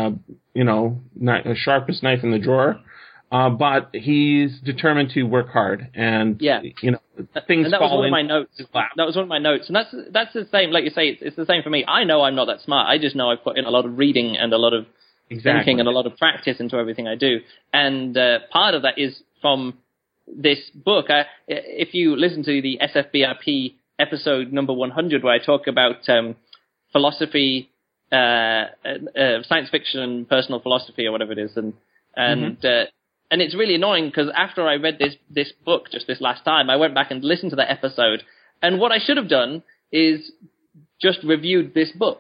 sharpest knife in the drawer, but he's determined to work hard, and things and that fall was one in of my notes. That was one of my notes, and that's the same. Like you say, it's the same for me. I know I'm not that smart. I just know I've put in a lot of reading and a lot of thinking and a lot of practice into everything I do, and part of that is from this book. If you listen to the SFBRP episode number 100, where I talk about philosophy, science fiction, personal philosophy, or whatever it is, and it's really annoying because after I read this book just this last time, I went back and listened to that episode, and what I should have done is just reviewed this book.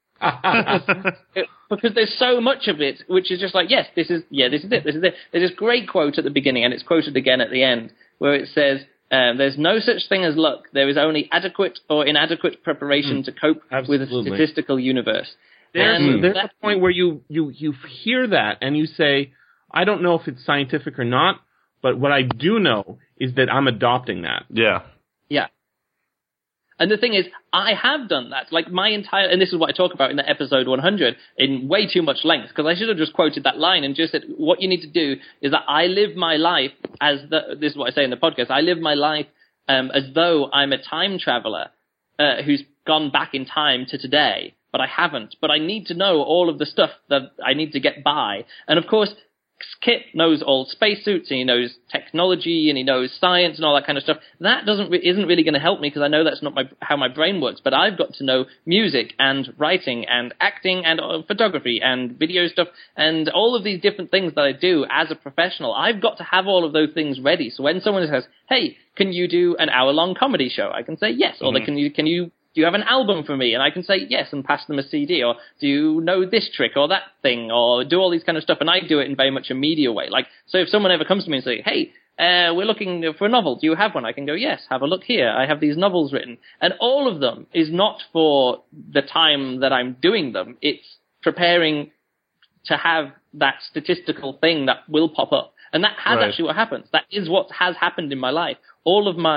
Because there's so much of it which is just like, this is it. There's this great quote at the beginning, and it's quoted again at the end, where it says, there's no such thing as luck. There is only adequate or inadequate preparation to cope with a statistical universe. There's a point where you hear that and you say, I don't know if it's scientific or not, but what I do know is that I'm adopting that. Yeah. Yeah. And the thing is, I have done that. Like and this is what I talk about in the episode 100 in way too much length, because I should have just quoted that line and just said, what you need to do is that I live my life this is what I say in the podcast, I live my life as though I'm a time traveler, who's gone back in time to today, but I haven't. But I need to know all of the stuff that I need to get by. And of course, Kit knows all spacesuits, and he knows technology, and he knows science and all that kind of stuff. That isn't really going to help me, because I know that's not how my brain works. But I've got to know music and writing and acting and photography and video stuff and all of these different things that I do as a professional. I've got to have all of those things ready. So when someone says, "Hey, can you do an hour-long comedy show?" I can say yes. Or can you do you have an album for me? And I can say yes and pass them a CD. Or do you know this trick or that thing? Or do all these kind of stuff. And I do it in very much a media way. Like, so if someone ever comes to me and say, "Hey, we're looking for a novel. Do you have one?" I can go, "Yes, have a look here. I have these novels written." And all of them is not for the time that I'm doing them. It's preparing to have that statistical thing that will pop up. And that has actually what happens. That is what has happened in my life. All of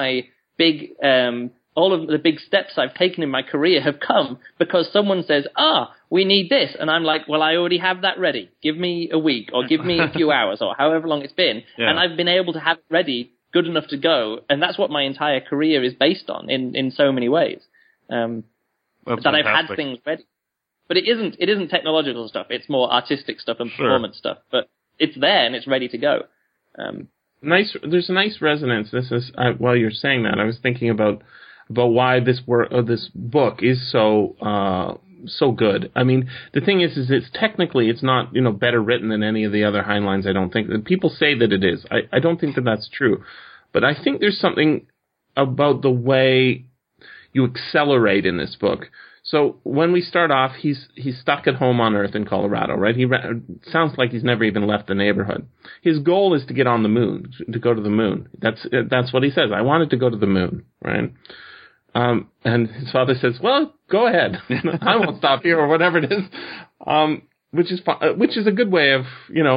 the big steps I've taken in my career have come because someone says, "We need this." And I'm like, "Well, I already have that ready. Give me a week or give me a few hours or however long it's been." Yeah. And I've been able to have it ready, good enough to go. And that's what my entire career is based on in so many ways. That I've had things ready. But it isn't technological stuff. It's more artistic stuff and performance stuff. But it's there and it's ready to go. There's a nice resonance. This is while you're saying that, I was thinking about why this book is so good. I mean, the thing is it's not, better written than any of the other Heinleins. I don't think. People say that it is. I don't think that that's true, but I think there's something about the way you accelerate in this book. So when we start off, he's stuck at home on Earth in Colorado, right? Sounds like he's never even left the neighborhood. His goal is to get on the moon, to go to the moon. That's what he says. I wanted to go to the moon, right? And his father says, "Well, go ahead. I won't stop here," or whatever it is. Which is a good way of,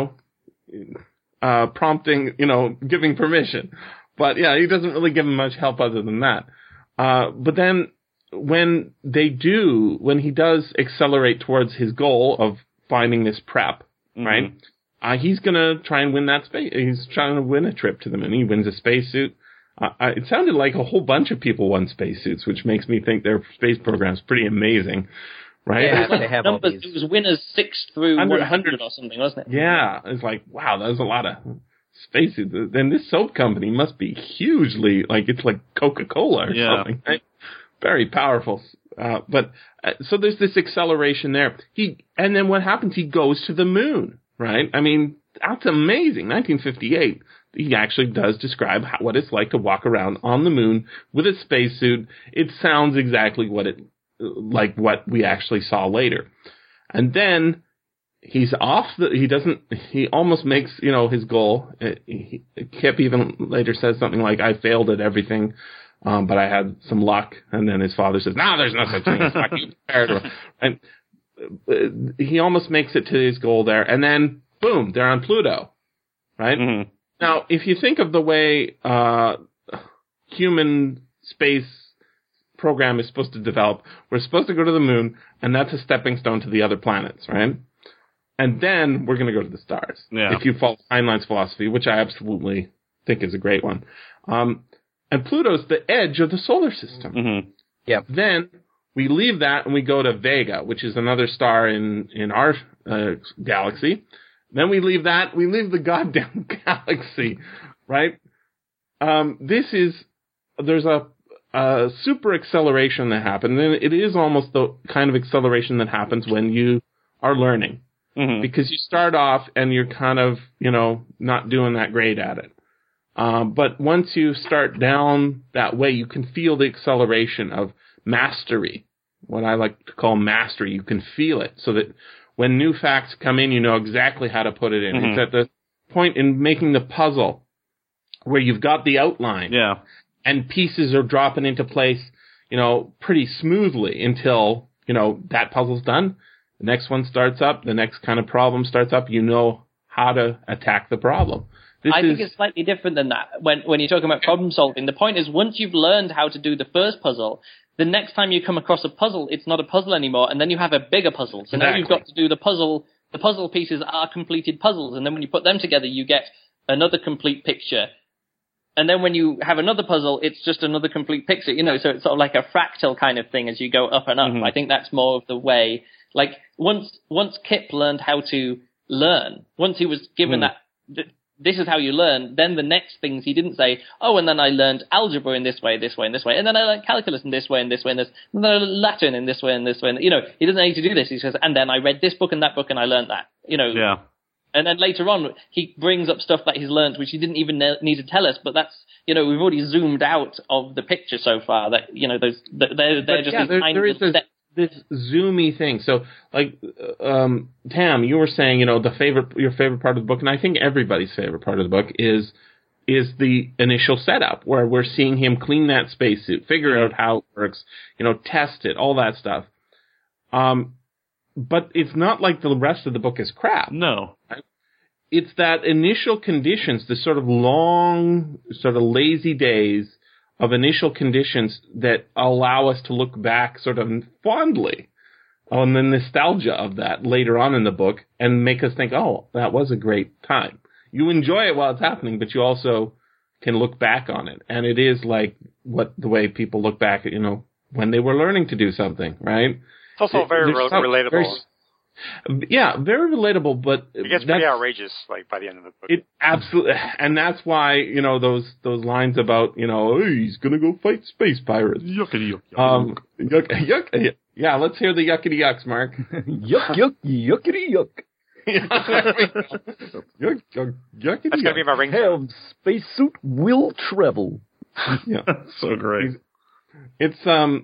prompting, giving permission. But yeah, he doesn't really give him much help other than that. But then when he does accelerate towards his goal of finding this prep, right? He's gonna try and win that space. He's trying to win a trip to the moon. He wins a spacesuit. It sounded like a whole bunch of people won spacesuits, which makes me think their space program's pretty amazing, right? Yeah, they have numbers. It was winners 6 through 100 or something, wasn't it? Yeah, it's like, wow, that was a lot of spacesuits. Then this soap company must be hugely, it's like Coca-Cola or something, right? Very powerful. So there's this acceleration there. And then what happens? He goes to the moon, right? I mean, that's amazing. 1958. He actually does describe what it's like to walk around on the moon with a spacesuit. It sounds exactly like what we actually saw later. And then he's off. He almost makes, his goal. Kip even later says something like, "I failed at everything, but I had some luck." And then his father says, "No, there's no such thing as luck." And he almost makes it to his goal there. And then, boom, they're on Pluto, right? Mm-hmm. Now, if you think of the way human space program is supposed to develop, we're supposed to go to the moon, and that's a stepping stone to the other planets, right? And then we're going to go to the stars. Yeah. If you follow Heinlein's philosophy, which I absolutely think is a great one. And Pluto's the edge of the solar system. Mm-hmm. Yep. Then we leave that and we go to Vega, which is another star in our galaxy. Then we leave that. We leave the goddamn galaxy, right? There's a super acceleration that happens, and it is almost the kind of acceleration that happens when you are learning. Mm-hmm. Because you start off and you're kind of, not doing that great at it. But once you start down that way, you can feel the acceleration of mastery. What I like to call mastery. You can feel it so that when new facts come in, you know exactly how to put it in. Mm-hmm. It's at the point in making the puzzle where you've got the outline. Yeah. And pieces are dropping into place, pretty smoothly until, that puzzle's done. The next one starts up. The next kind of problem starts up. You know how to attack the problem. I think it's slightly different than that. When you're talking about problem solving, the point is once you've learned how to do the first puzzle, the next time you come across a puzzle, it's not a puzzle anymore, and then you have a bigger puzzle. So now you've got to do the puzzle. The puzzle pieces are completed puzzles, and then when you put them together, you get another complete picture. And then when you have another puzzle, it's just another complete picture, you know, so it's sort of like a fractal kind of thing as you go up and up. I think that's more of the way, like, once Kip learned how to learn, once he was given that, this is how you learn, then the next things he didn't say, oh, and then I learned algebra in this way, and this way, and then I learned calculus in this way, and this way, and this, and then I learned Latin in this way, and this way, and, you know, he doesn't need to do this. He says, and then I read this book and that book, and I learned that, you know. Yeah. And then later on, he brings up stuff that he's learned, which he didn't even need to tell us. But that's, you know, we've already zoomed out of the picture so far. That, you know, they're just these tiny little steps. This zoomy thing. So, like, Tam, you were saying, you know, your favorite part of the book, and I think everybody's favorite part of the book is the initial setup where we're seeing him clean that spacesuit, figure out how it works, you know, test it, all that stuff. But it's not like the rest of the book is crap. No. Right? It's that initial conditions, the sort of long, sort of lazy days of initial conditions that allow us to look back sort of fondly on the nostalgia of that later on in the book and make us think, oh, that was a great time. You enjoy it while it's happening, but you also can look back on it. And it is like the way people look back at, you know, when they were learning to do something, right? It's also very relatable. Very relatable, but it gets pretty outrageous, like, by the end of the book. It absolutely, and that's why, you know, those lines about, you know, oh, he's gonna go fight space pirates. Yuckity yuck. Yuck. Yeah, let's hear the yuckity yucks, Mark. Yuck, yuckity yuck. Yuck, yuckity. That's gonna be my ring. Have spacesuit will travel. Yeah, so great. It's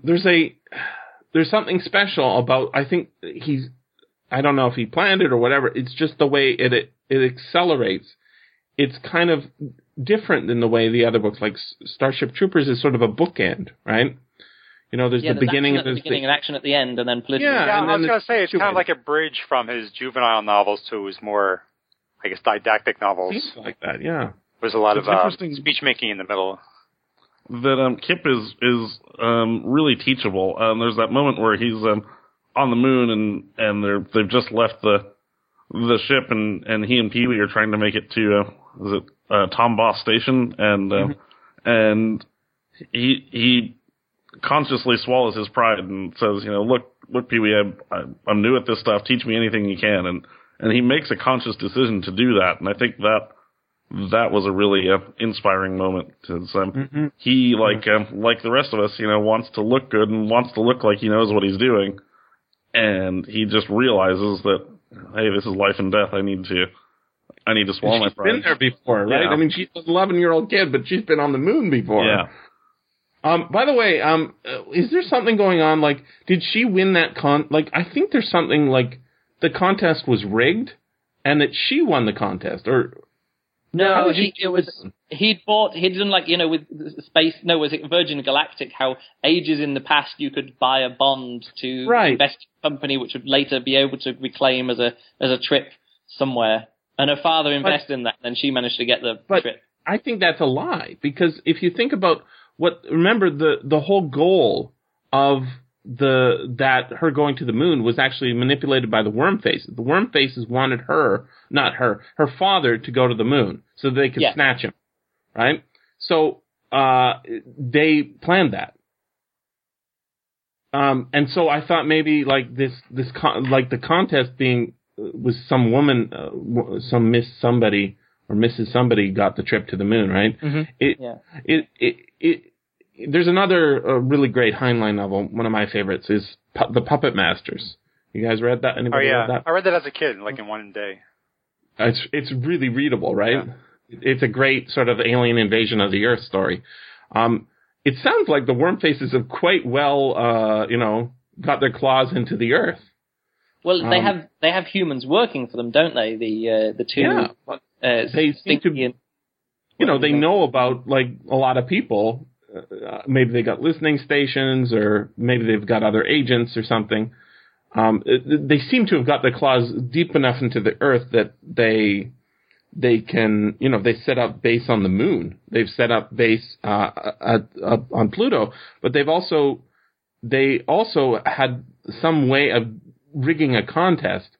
there's something special about. I think I don't know if he planned it or whatever. It's just the way it accelerates. It's kind of different than the way the other books, like Starship Troopers, is sort of a bookend, right? You know, there's the beginning and action at the end, and then political. Yeah, I was going to say, it's kind of like a bridge from his juvenile novels to his more, I guess, didactic novels. Seems like that, yeah. There's a lot of speech making in the middle. That Kip is really teachable. There's that moment where he's on the moon and they've just left the ship and he and Pee-wee are trying to make it to Tom Boss Station and he consciously swallows his pride and says, you know, look Pee-wee, I'm new at this stuff, teach me anything you can, and he makes a conscious decision to do that, and I think that was a really inspiring moment. He, like the rest of us, you know, wants to look good and wants to look like he knows what he's doing. And he just realizes that, hey, this is life and death. I need to swallow my pride. She's been there before, right? Yeah. I mean, she's an 11-year-old kid, but she's been on the moon before. Yeah. By the way, is there something going on? Like, did she win that I think there's something like the contest was rigged, and that she won the contest, or. No, he'd done, like, you know, with space, no, was it Virgin Galactic, how ages in the past you could buy a bond to invest in a company which would later be able to reclaim as a trip somewhere. And her father invested in that, and she managed to get the trip. I think that's a lie, because if you think about remember the whole goal of her going to the moon was actually manipulated by the Worm Faces. The Worm Faces wanted her father to go to the moon so that they could snatch him, right? So they planned that, and so I thought maybe like like the contest was some woman, some Miss somebody or Mrs. somebody got the trip to the moon, right? Mm-hmm. There's another really great Heinlein novel. One of my favorites is The Puppet Masters. You guys read that? Anybody read that? I read that as a kid, like in one day. It's really readable, right? Yeah. It's a great sort of alien invasion of the Earth story. It sounds like the Worm Faces have quite well, got their claws into the Earth. Well, they have humans working for them, don't they? The two. Yeah. They seem to. They know about like a lot of people. Maybe they got listening stations, or maybe they've got other agents or something. They seem to have got their claws deep enough into the Earth that they can, they set up base on the moon. They've set up base on Pluto, but they also had some way of rigging a contest,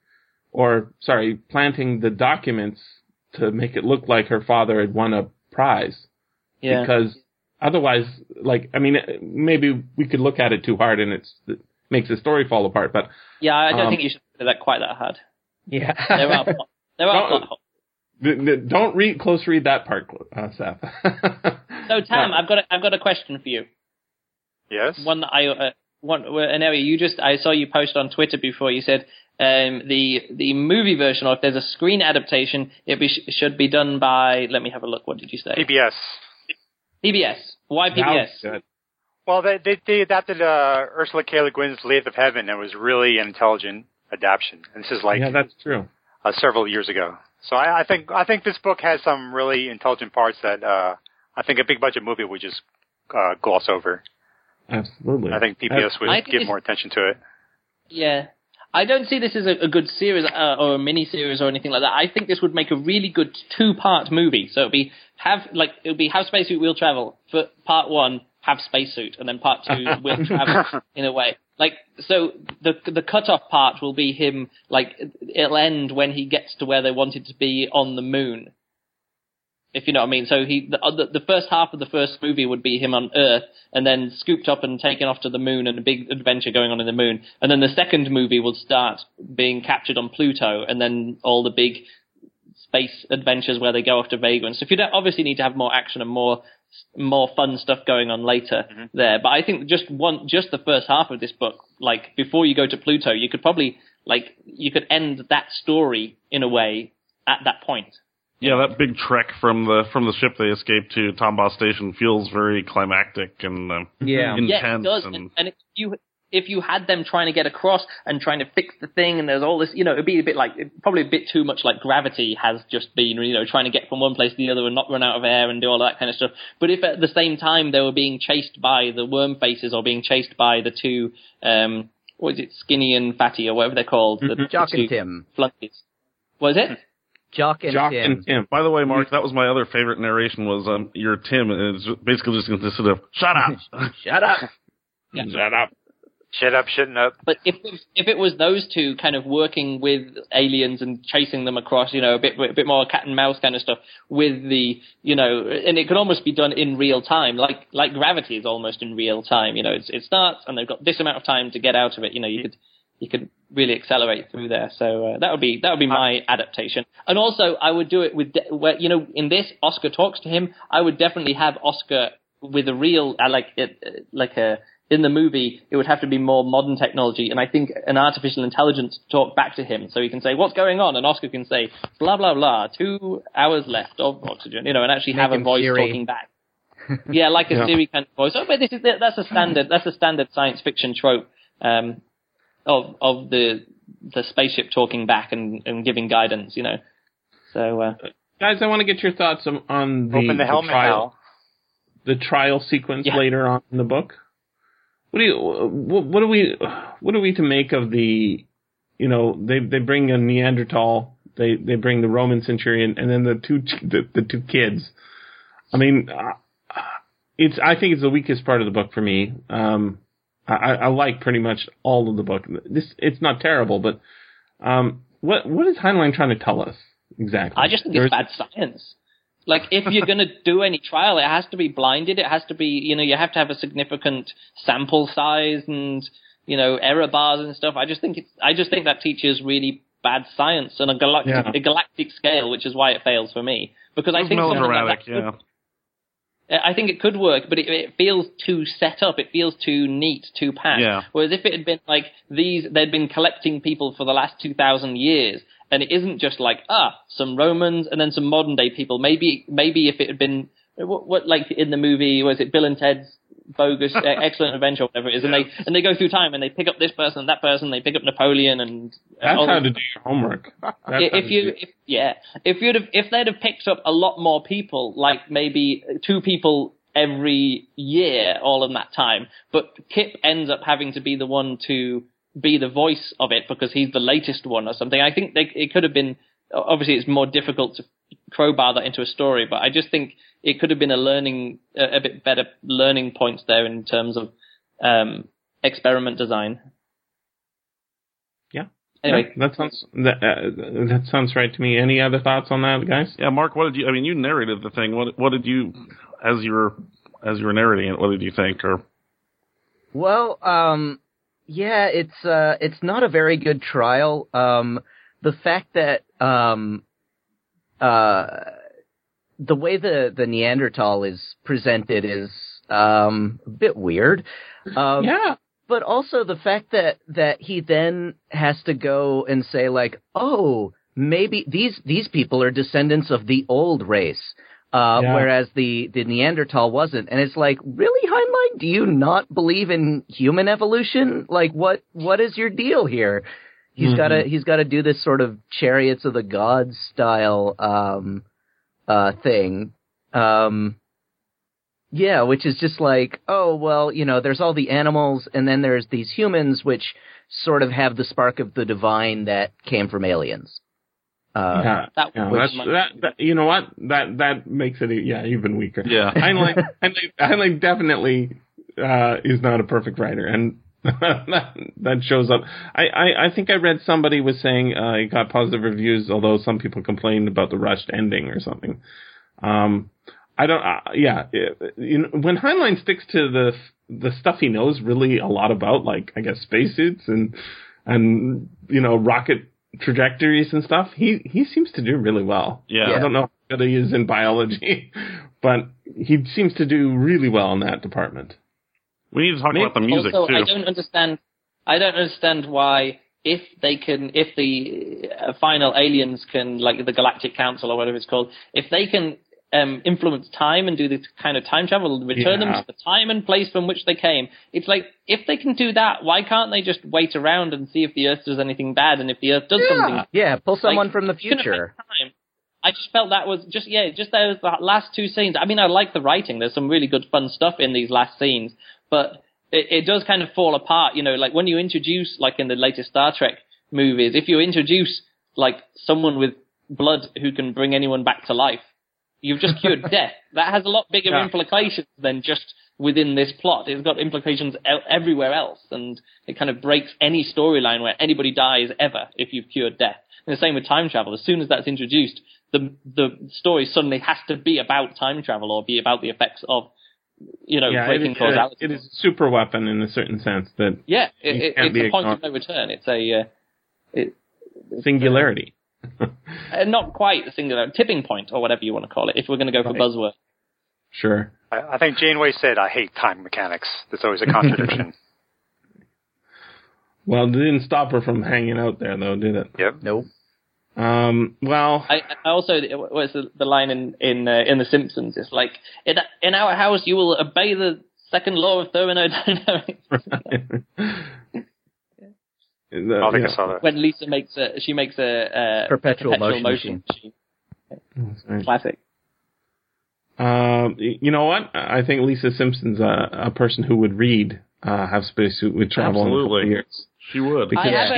planting the documents to make it look like her father had won a prize. Yeah. Because otherwise, like, I mean, maybe we could look at it too hard and it makes the story fall apart. But yeah, I don't think you should do that quite that hard. Yeah. There are plot holes. Don't close read that part, Seth. So Tam, I've got a question for you. Yes. One that an area I saw you post on Twitter before. You said the movie version, or if there's a screen adaptation, should be done by. Let me have a look. What did you say? PBS. PBS. Why PBS? Well, they adapted Ursula K. Le Guin's *Lathe of Heaven*. And it was really an intelligent adaptation. And this is that's true. Several years ago. So I think this book has some really intelligent parts that I think a big budget movie would just gloss over. Absolutely. I think PBS would give more attention to it. Yeah. I don't see this as a good series or a mini-series or anything like that. I think this would make a really good 2-part movie. So it would be have spacesuit, we'll travel. For part 1, have spacesuit, and then part 2, we'll travel in a way. Like, so the cut-off part will be him, like, it'll end when he gets to where they wanted to be on the moon. If you know what I mean. So the first half of the first movie would be him on Earth, and then scooped up and taken off to the moon, and a big adventure going on in the moon. And then the second movie will start being captured on Pluto, and then all the big space adventures where they go off to Vagrant. So if you obviously need to have more action and more fun stuff going on later there. But I think just the first half of this book, like before you go to Pluto, you could probably you could end that story in a way at that point. Yeah, that big trek from the ship they escaped to Tombaugh Station feels very climactic and intense. Yeah, it does. And if you had them trying to get across and trying to fix the thing, and there's all this, it'd be a bit probably a bit too much like Gravity has just been, trying to get from one place to the other and not run out of air and do all that kind of stuff. But if at the same time they were being chased by the worm faces or being chased by the two, what is it, Skinny and Fatty or whatever they're called? Jock and Tim. Flunkies. Was it? Jock and Tim. By the way, Mark, that was my other favorite narration was your Tim, and it's basically just consisted of, shut up! Shut up! Yeah. Shut up! Shut up, shutting up. But if it was those two kind of working with aliens and chasing them across, a bit more cat and mouse kind of stuff with the, and it could almost be done in real time, like Gravity is almost in real time. It starts and they've got this amount of time to get out of it. You could really accelerate through there. So that would be my adaptation. And also, I would do it with in this Oscar talks to him. I would definitely have Oscar with a real in the movie, it would have to be more modern technology, and I think an artificial intelligence talk back to him, so he can say, what's going on? And Oscar can say, blah, blah, blah, 2 hours left of oxygen, and actually have a voice Siri. Talking back. Yeah, like a Siri kind of voice. Oh, but that's a standard science fiction trope, of the spaceship talking back and giving guidance, So, guys, I want to get your thoughts on the helmet trial. The trial sequence later on in the book. What are we to make of the, they bring a Neanderthal, they bring the Roman centurion, and then the two kids. I mean, I think it's the weakest part of the book for me. I like pretty much all of the book. It's not terrible, but what is Heinlein trying to tell us exactly? I just think it's bad science. Like, if you're going to do any trial, it has to be blinded. It has to be, you have to have a significant sample size and, error bars and stuff. I just think that teaches really bad science on a galactic scale, which is why it fails for me. Because I think something like that I think it could work, but it feels too set up. It feels too neat, too packed. Yeah. Whereas if it had been like they'd been collecting people for the last 2,000 years, and it isn't just like, some Romans and then some modern day people. Maybe if it had been, what like in the movie, was it Bill and Ted's Bogus Excellent Adventure or whatever it is, and they go through time and they pick up this person, that person, they pick up Napoleon and... That's how to do your homework. If they'd have picked up a lot more people, like maybe 2 people every year all in that time, but Kip ends up having to be the one to be the voice of it because he's the latest one or something. I think it could have been, obviously it's more difficult to crowbar that into a story, but I just think it could have been a bit better learning points there in terms of experiment design. Yeah. Anyway, that sounds right to me. Any other thoughts on that, guys? Yeah, Mark, what did you? I mean, you narrated the thing. What did you? as you were narrating it? What did you think? Or well, yeah, it's not a very good trial. The fact that the way the Neanderthal is presented is a bit weird. Yeah. But also the fact that he then has to go and say, like, oh, maybe these people are descendants of the old race, whereas the Neanderthal wasn't. And it's like, really, Heinlein? Do you not believe in human evolution? Like, what is your deal here? He's gotta do this sort of Chariots of the Gods style thing. Yeah, which is just like, oh, well, there's all the animals, and then there's these humans, which sort of have the spark of the divine that came from aliens. That you know what? That makes it even weaker. Yeah, Heinlein definitely is not a perfect writer, and that shows up. I think I read somebody was saying it got positive reviews, although some people complained about the rushed ending or something. I don't. When Heinlein sticks to the stuff he knows really a lot about, like I guess spacesuits and rocket trajectories and stuff, he seems to do really well. Yeah. I don't know how good he is in biology, but he seems to do really well in that department. We need to talk about the music also, too. I don't understand why if the final aliens can, like the Galactic Council or whatever it's called, if they can influence time and do this kind of time travel, return them to the time and place from which they came. It's like, if they can do that, why can't they just wait around and see if the Earth does anything bad, and if the Earth does something? Yeah, pull someone from the future. I just felt that was just those last two scenes. I mean, I like the writing. There's some really good fun stuff in these last scenes, but it does kind of fall apart. Like when you introduce, like in the latest Star Trek movies, if you introduce like someone with blood who can bring anyone back to life, you've just cured death. That has a lot bigger implications than just within this plot. It's got implications everywhere else, and it kind of breaks any storyline where anybody dies ever if you've cured death. And the same with time travel. As soon as that's introduced, the story suddenly has to be about time travel or be about the effects of, breaking causality. It is a super weapon in a certain sense that it's a point of no return. It's a singularity. Not quite a singular tipping point or whatever you want to call it, if we're going to go for buzzword. Sure. I think Janeway said, I hate time mechanics. That's always a contradiction. Well, it didn't stop her from hanging out there, though, did it? Yep. Nope. Well, I also, what's the line in The Simpsons? It's like, in our house, you will obey the second law of thermodynamics. I think I saw that. When Lisa makes a perpetual motion machine. Classic. You know what? I think Lisa Simpson's a person who would read Have Spacesuit with Travel in a couple of years. She would.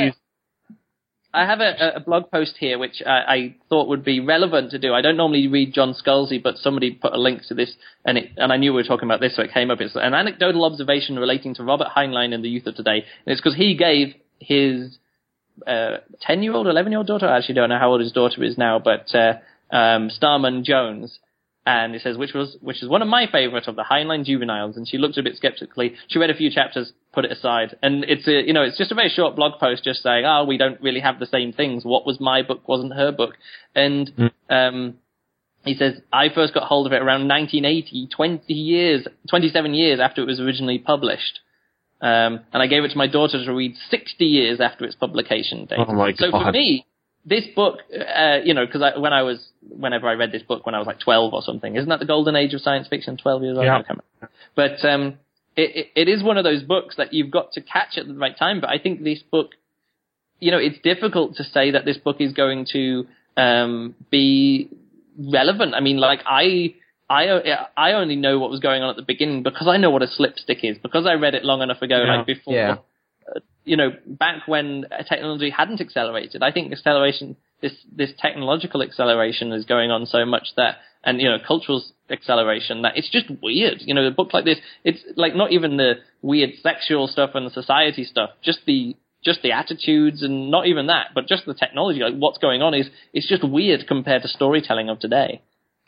I have a blog post here which I thought would be relevant to do. I don't normally read John Scalzi, but somebody put a link to this, and I knew we were talking about this, so it came up. It's an anecdotal observation relating to Robert Heinlein and the youth of today. And it's because he gave his 10-year-old, 11-year-old daughter, I actually don't know how old his daughter is now, but Starman Jones. And it says, which is one of my favorite of the Heinlein juveniles. And she looked a bit skeptically. She read a few chapters, put it aside. And it's just a very short blog post just saying, we don't really have the same things. What was my book wasn't her book. And, he says, I first got hold of it around 1980, 27 years after it was originally published. And I gave it to my daughter to read 60 years after its publication date. Oh my God. So for me, this book, because whenever I read this book when I was like 12 or something, isn't that the golden age of science fiction, 12 years old? Yeah. I can't remember. But it is one of those books that you've got to catch at the right time. But I think this book, it's difficult to say that this book is going to be relevant. I mean, like I only know what was going on at the beginning because I know what a slipstick is, because I read it long enough ago, like before. Yeah. Back when technology hadn't accelerated. I think acceleration, this technological acceleration is going on so much that, and, cultural acceleration, that it's just weird. A book like this, it's like not even the weird sexual stuff and the society stuff, just the attitudes, and not even that, but just the technology, like what's going on it's just weird compared to storytelling of today.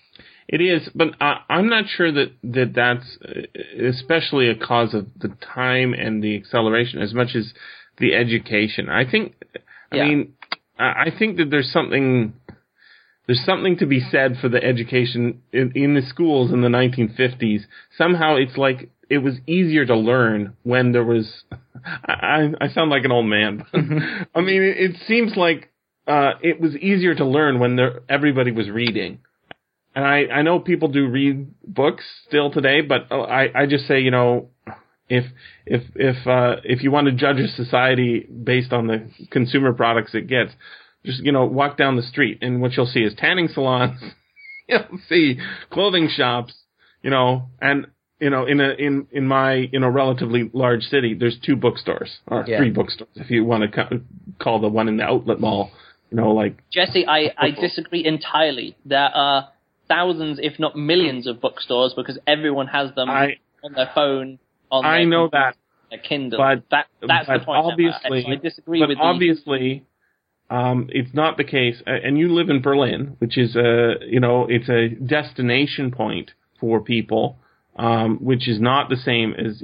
It is, but I'm not sure that's especially a cause of the time and the acceleration as much as the education. I think, I think that there's something to be said for the education in the schools in the 1950s. Somehow it's like it was easier to learn when there was, I sound like an old man. I mean, it seems like it was easier to learn when everybody was reading. And I know people do read books still today, but I just say, if you want to judge a society based on the consumer products it gets, just, walk down the street and what you'll see is tanning salons, you'll see clothing shops, and, in my, relatively large city, there's 2 bookstores or 3 bookstores if you want to call the one in the outlet mall, Jesse, I disagree entirely. There are thousands, if not millions, of bookstores because everyone has them on their phone, on their Kindle. But that's the point. Obviously, I disagree with obviously, it's not the case. And you live in Berlin, which is it's a destination point for people, which is not the same as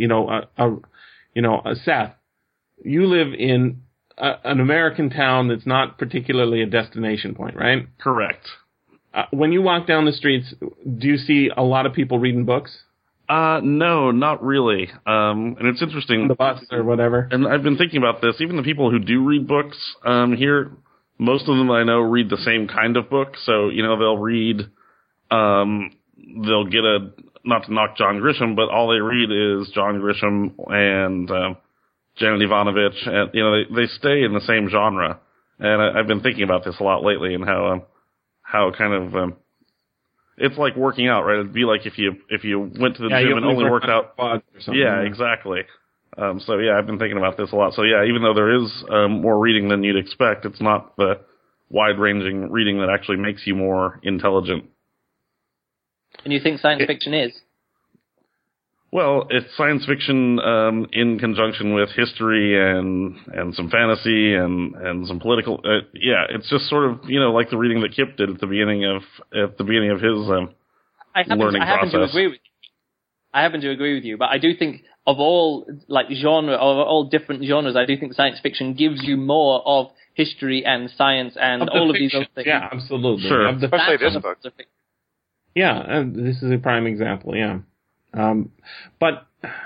Seth. You live in an American town that's not particularly a destination point, right? Correct. When you walk down the streets, do you see a lot of people reading books? No, not really. And it's interesting. On the bus or whatever. And I've been thinking about this. Even the people who do read books here, most of them I know read the same kind of book. So, they'll read, they'll get not to knock John Grisham, but all they read is John Grisham and Janet Ivanovich. And, they stay in the same genre. And I've been thinking about this a lot lately and how kind of it's like working out, right? It'd be like if you went to the gym and only worked out. Yeah, exactly. I've been thinking about this a lot. So yeah, even though there is more reading than you'd expect, it's not the wide-ranging reading that actually makes you more intelligent. And you think science fiction is? Well, it's science fiction in conjunction with history and some fantasy and some political. It's just sort of like the reading that Kip did at the beginning of his learning process. I happen to agree with you, but I do think of all all different genres, I do think science fiction gives you more of history and science and all of these other things. Yeah, absolutely. Sure. Especially this book. Yeah, and this is a prime example. Yeah. But,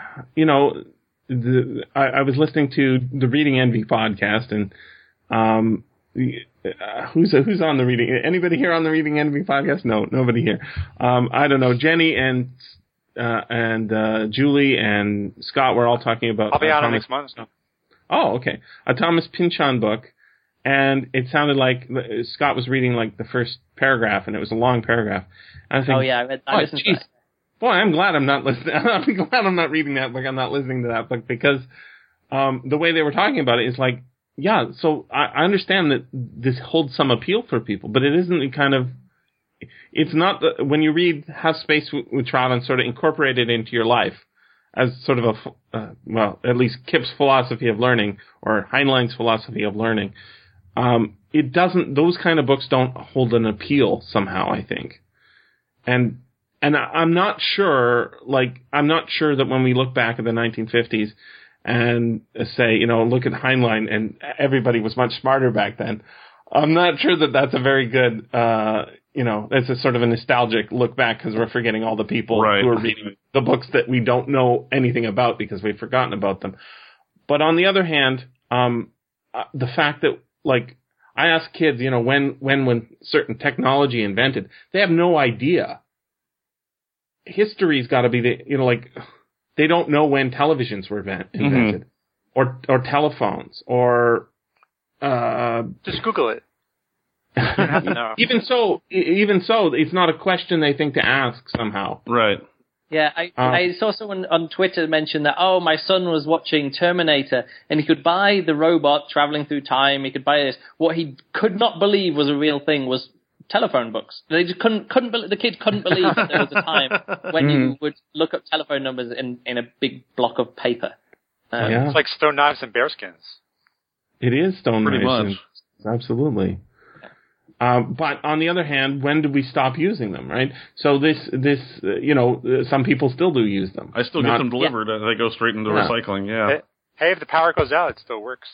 I was listening to the Reading Envy podcast and, who's on the Reading, anybody here on the Reading Envy podcast? No, nobody here. I don't know, Jenny and Julie and Scott were all talking about. I'll be on next month. Oh, okay. A Thomas Pynchon book. And it sounded like Scott was reading like the first paragraph and it was a long paragraph. And I was thinking, I listened to that. Boy, I'm glad I'm not listening. I'm glad I'm not reading that book. I'm not listening to that book because the way they were talking about it is like, yeah. So I understand that this holds some appeal for people, but it isn't it's not when you read Have Space with Trout and sort of incorporate it into your life as sort of at least Kip's philosophy of learning or Heinlein's philosophy of learning. It doesn't. Those kind of books don't hold an appeal somehow, I think, and I'm not sure that when we look back at the 1950s and say, look at Heinlein and everybody was much smarter back then. I'm not sure that that's a very good, that's a sort of a nostalgic look back because we're forgetting all the people who are reading the books that we don't know anything about because we've forgotten about them. But on the other hand, the fact that I ask kids, when certain technology invented, they have no idea. History's got to be they don't know when televisions were invented, or telephones, or just Google it. Even so, it's not a question they think to ask somehow. Right. Yeah, I saw someone on Twitter mention that, my son was watching Terminator, and he could buy the robot traveling through time. He could buy this. What he could not believe was a real thing was telephone books. They just couldn't the kid couldn't believe that there was a time when you would look up telephone numbers in a big block of paper. It's like stone knives and bearskins. It is stone pretty knives. Much. Absolutely. But on the other hand, when do we stop using them, right? So some people still do use them. I still get them delivered. Yeah. They go straight into recycling, yeah. Hey, if the power goes out, it still works.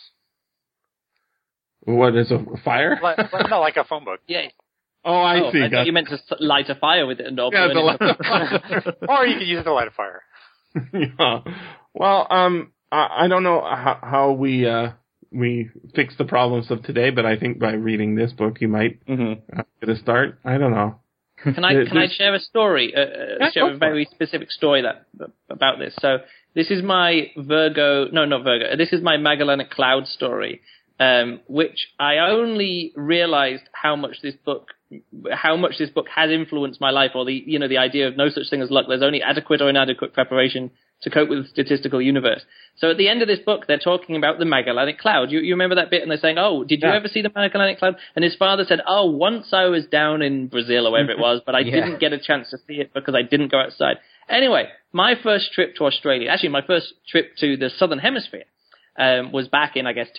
What is a fire? No, like a phone book. Yeah. Oh, I see. I thought you meant to light a fire with it and open it. Or you can use it to light a fire. Yeah. Well, I don't know how we fix the problems of today, but I think by reading this book, you might get a start. I don't know. Can I share a story? Share a very specific story about this. So this is my This is my Magellanic Cloud story, which I only realized how much this book has influenced my life, or the idea of no such thing as luck. There's only adequate or inadequate preparation to cope with the statistical universe. So at the end of this book, they're talking about the Magellanic Cloud. You remember that bit? And they're saying, "Oh, did you ever see the Magellanic Cloud?" And his father said, "Oh, once I was down in Brazil or wherever it was, but I didn't get a chance to see it because I didn't go outside." Anyway, my first trip to Australia, actually my first trip to the Southern Hemisphere, was back in, I guess,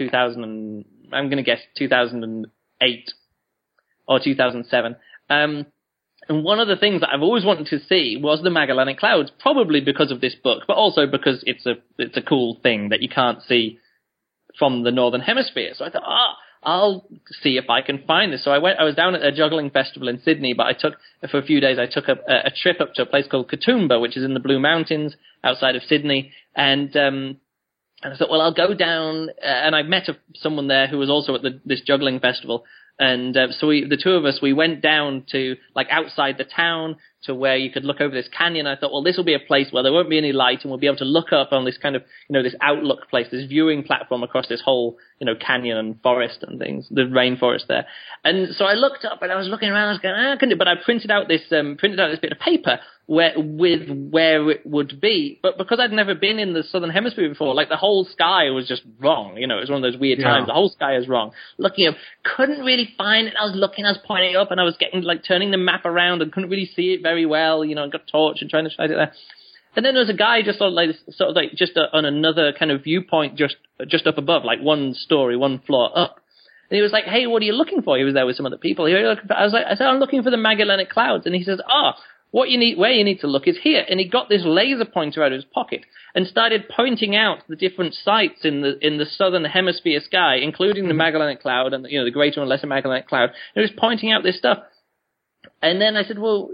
2008 or 2007. And one of the things that I've always wanted to see was the Magellanic Clouds, probably because of this book, but also because it's a cool thing that you can't see from the Northern Hemisphere. So I thought, I'll see if I can find this. So I was down at a juggling festival in Sydney, but for a few days, I took a trip up to a place called Katoomba, which is in the Blue Mountains outside of Sydney. And I thought, well, I'll go down, and I met someone there who was also at this juggling festival. And so the two of us, we went down to, like, outside the town to where you could look over this canyon. I thought, well, this will be a place where there won't be any light, and we'll be able to look up on this kind of, this outlook place, this viewing platform across this whole, canyon and forest and things, the rainforest there. And so I looked up, and I was looking around, I was going, I couldn't do it. But I printed out this bit of paper where it would be. But because I'd never been in the Southern Hemisphere before, like, the whole sky was just wrong. It was one of those weird times. The whole sky is wrong. Looking up, couldn't really find it. I was pointing up, and I was turning the map around and couldn't really see it very well. I got a torch and trying to shine it there. And then there was a guy just on another kind of viewpoint, just up above, like one story, one floor up. And he was like, "Hey, what are you looking for?" He was there with some other people. I said, "I'm looking for the Magellanic Clouds." And he says, where you need to look is here. And he got this laser pointer out of his pocket and started pointing out the different sites in the Southern Hemisphere sky, including the Magellanic Cloud and the Greater and Lesser Magellanic Cloud. And he was pointing out this stuff. And then I said, well,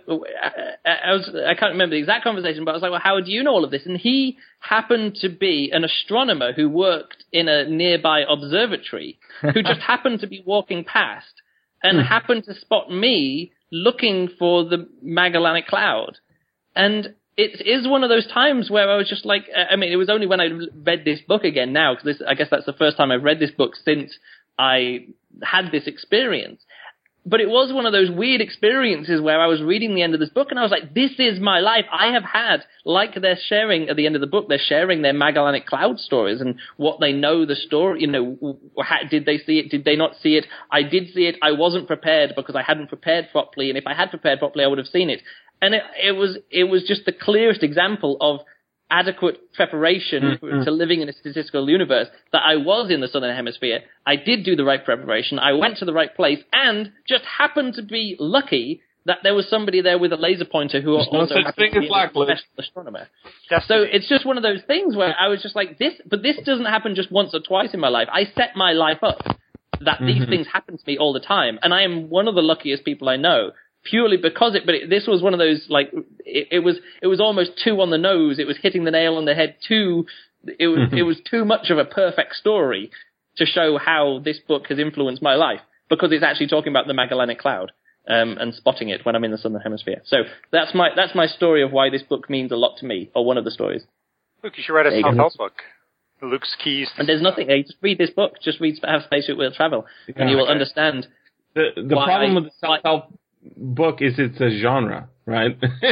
I can't remember the exact conversation, but I was like, well, how do you know all of this? And he happened to be an astronomer who worked in a nearby observatory, who just happened to be walking past and happened to spot me looking for the Magellanic Cloud. And it is one of those times where I was just like, it was only when I read this book again now, because I guess that's the first time I've read this book since I had this experience. But it was one of those weird experiences where I was reading the end of this book and I was like, this is my life. I have had, like they're sharing at the end of the book, they're sharing their Magellanic Cloud stories and what they know the story, did they see it? Did they not see it? I did see it. I wasn't prepared because I hadn't prepared properly. And if I had prepared properly, I would have seen it. And it was just the clearest example of adequate preparation to living in a statistical universe, that I was in the Southern Hemisphere. I did do the right preparation. I went to the right place and just happened to be lucky that there was somebody there with a laser pointer who also happened to be a professional astronomer. So it's just one of those things where I was just like, this doesn't happen just once or twice in my life. I set my life up that these things happen to me all the time. And I am one of the luckiest people I know. Purely because this was one of those, like, it was almost too on the nose. It was hitting the nail on the head it was too much of a perfect story to show how this book has influenced my life, because it's actually talking about the Magellanic Cloud, and spotting it when I'm in the Southern Hemisphere. So that's my story of why this book means a lot to me, or one of the stories. Luke, you should write a self-help book. Luke's Keys. And there's nothing, just read this book, Have Spaceship Will Travel, and you will understand. The problem with the self-help book is it's a genre, right?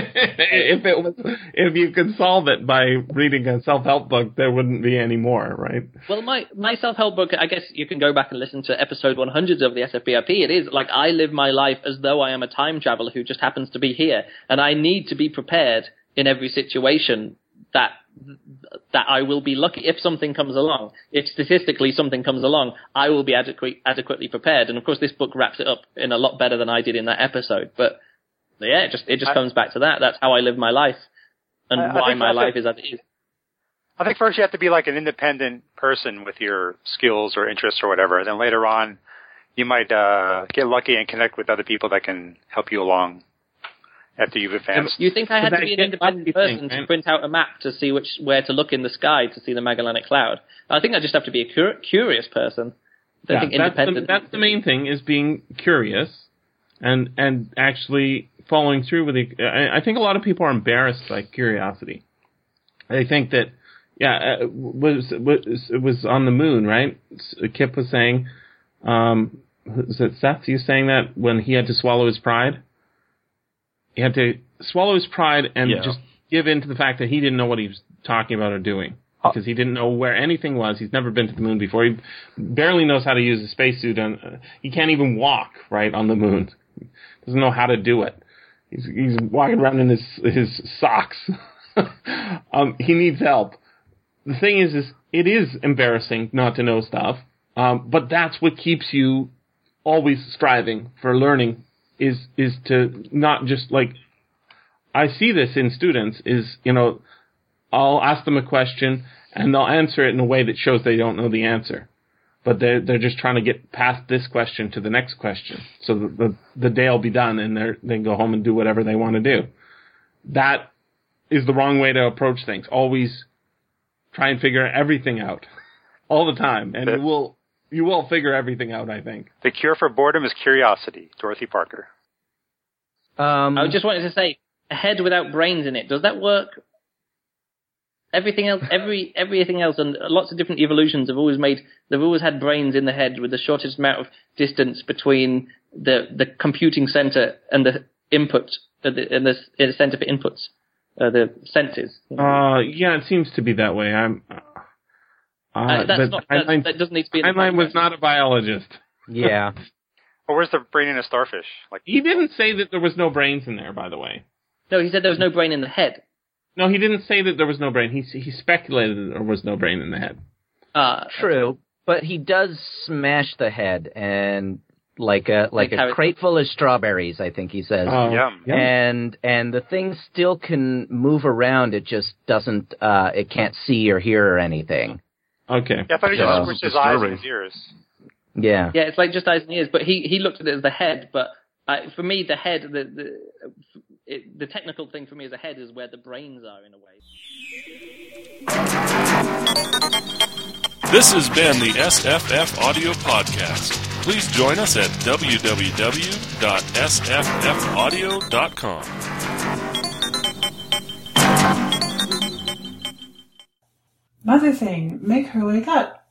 if you could solve it by reading a self-help book, there wouldn't be any more, right? Well, my self-help book, I guess you can go back and listen to episode 100 of the SFBRP. It is like, I live my life as though I am a time traveler who just happens to be here, and I need to be prepared in every situation that that I will be lucky if something comes along. If statistically something comes along, I will be adequately prepared. And of course, this book wraps it up in a lot better than I did in that episode. But yeah, it just comes back to that. That's how I live my life, and why my life is as it is. I think first you have to be like an independent person with your skills or interests or whatever. And then later on, you might get lucky and connect with other people that can help you along after you've advanced. You think I had to be an independent person to print out a map to see where to look in the sky to see the Magellanic Cloud? I think I just have to be a curious person. I don't think independent. That's the main thing, is being curious and actually following through with it. I think a lot of people are embarrassed by curiosity. They think that, it was on the moon, right? Kip was saying, was it Seth? You saying that when he had to swallow his pride? He had to swallow his pride and just give in to the fact that he didn't know what he was talking about or doing. Because he didn't know where anything was. He's never been to the moon before. He barely knows how to use a spacesuit. He can't even walk, right, on the moon. Doesn't know how to do it. He's walking around in his socks. He needs help. The thing is it is embarrassing not to know stuff, but that's what keeps you always striving for learning, is to not just, like, I see this in students, is, I'll ask them a question and they'll answer it in a way that shows they don't know the answer. But they're just trying to get past this question to the next question. So the day will be done and they can go home and do whatever they want to do. That is the wrong way to approach things. Always try and figure everything out all the time, and you will figure everything out, I think. The cure for boredom is curiosity. Dorothy Parker. I just wanted to say, a head without brains in it, does that work? Everything else, everything else, and lots of different evolutions they've always had brains in the head with the shortest amount of distance between the computing center and the input, and the center for inputs. The senses. It seems to be that way. That doesn't need to be. Heinlein was not a biologist. Yeah. Well, where's the brain in a starfish? He didn't say that there was no brains in there, by the way. No, he said there was no brain in the head. No, he didn't say that there was no brain. He speculated that there was no brain in the head. True, but he does smash the head and. Like a crate full of strawberries, I think he says. Yum. And the thing still can move around. It just doesn't. It can't see or hear or anything. Okay. Yeah, I thought he just switched his eyes and his ears. Yeah. Yeah, it's like just eyes and ears. But he looked at it as the head. But for me, the head, the technical thing for me as a head is where the brains are in a way. This has been the SFF Audio Podcast. Please join us at www.sffaudio.com. Mother thing, make her wake up.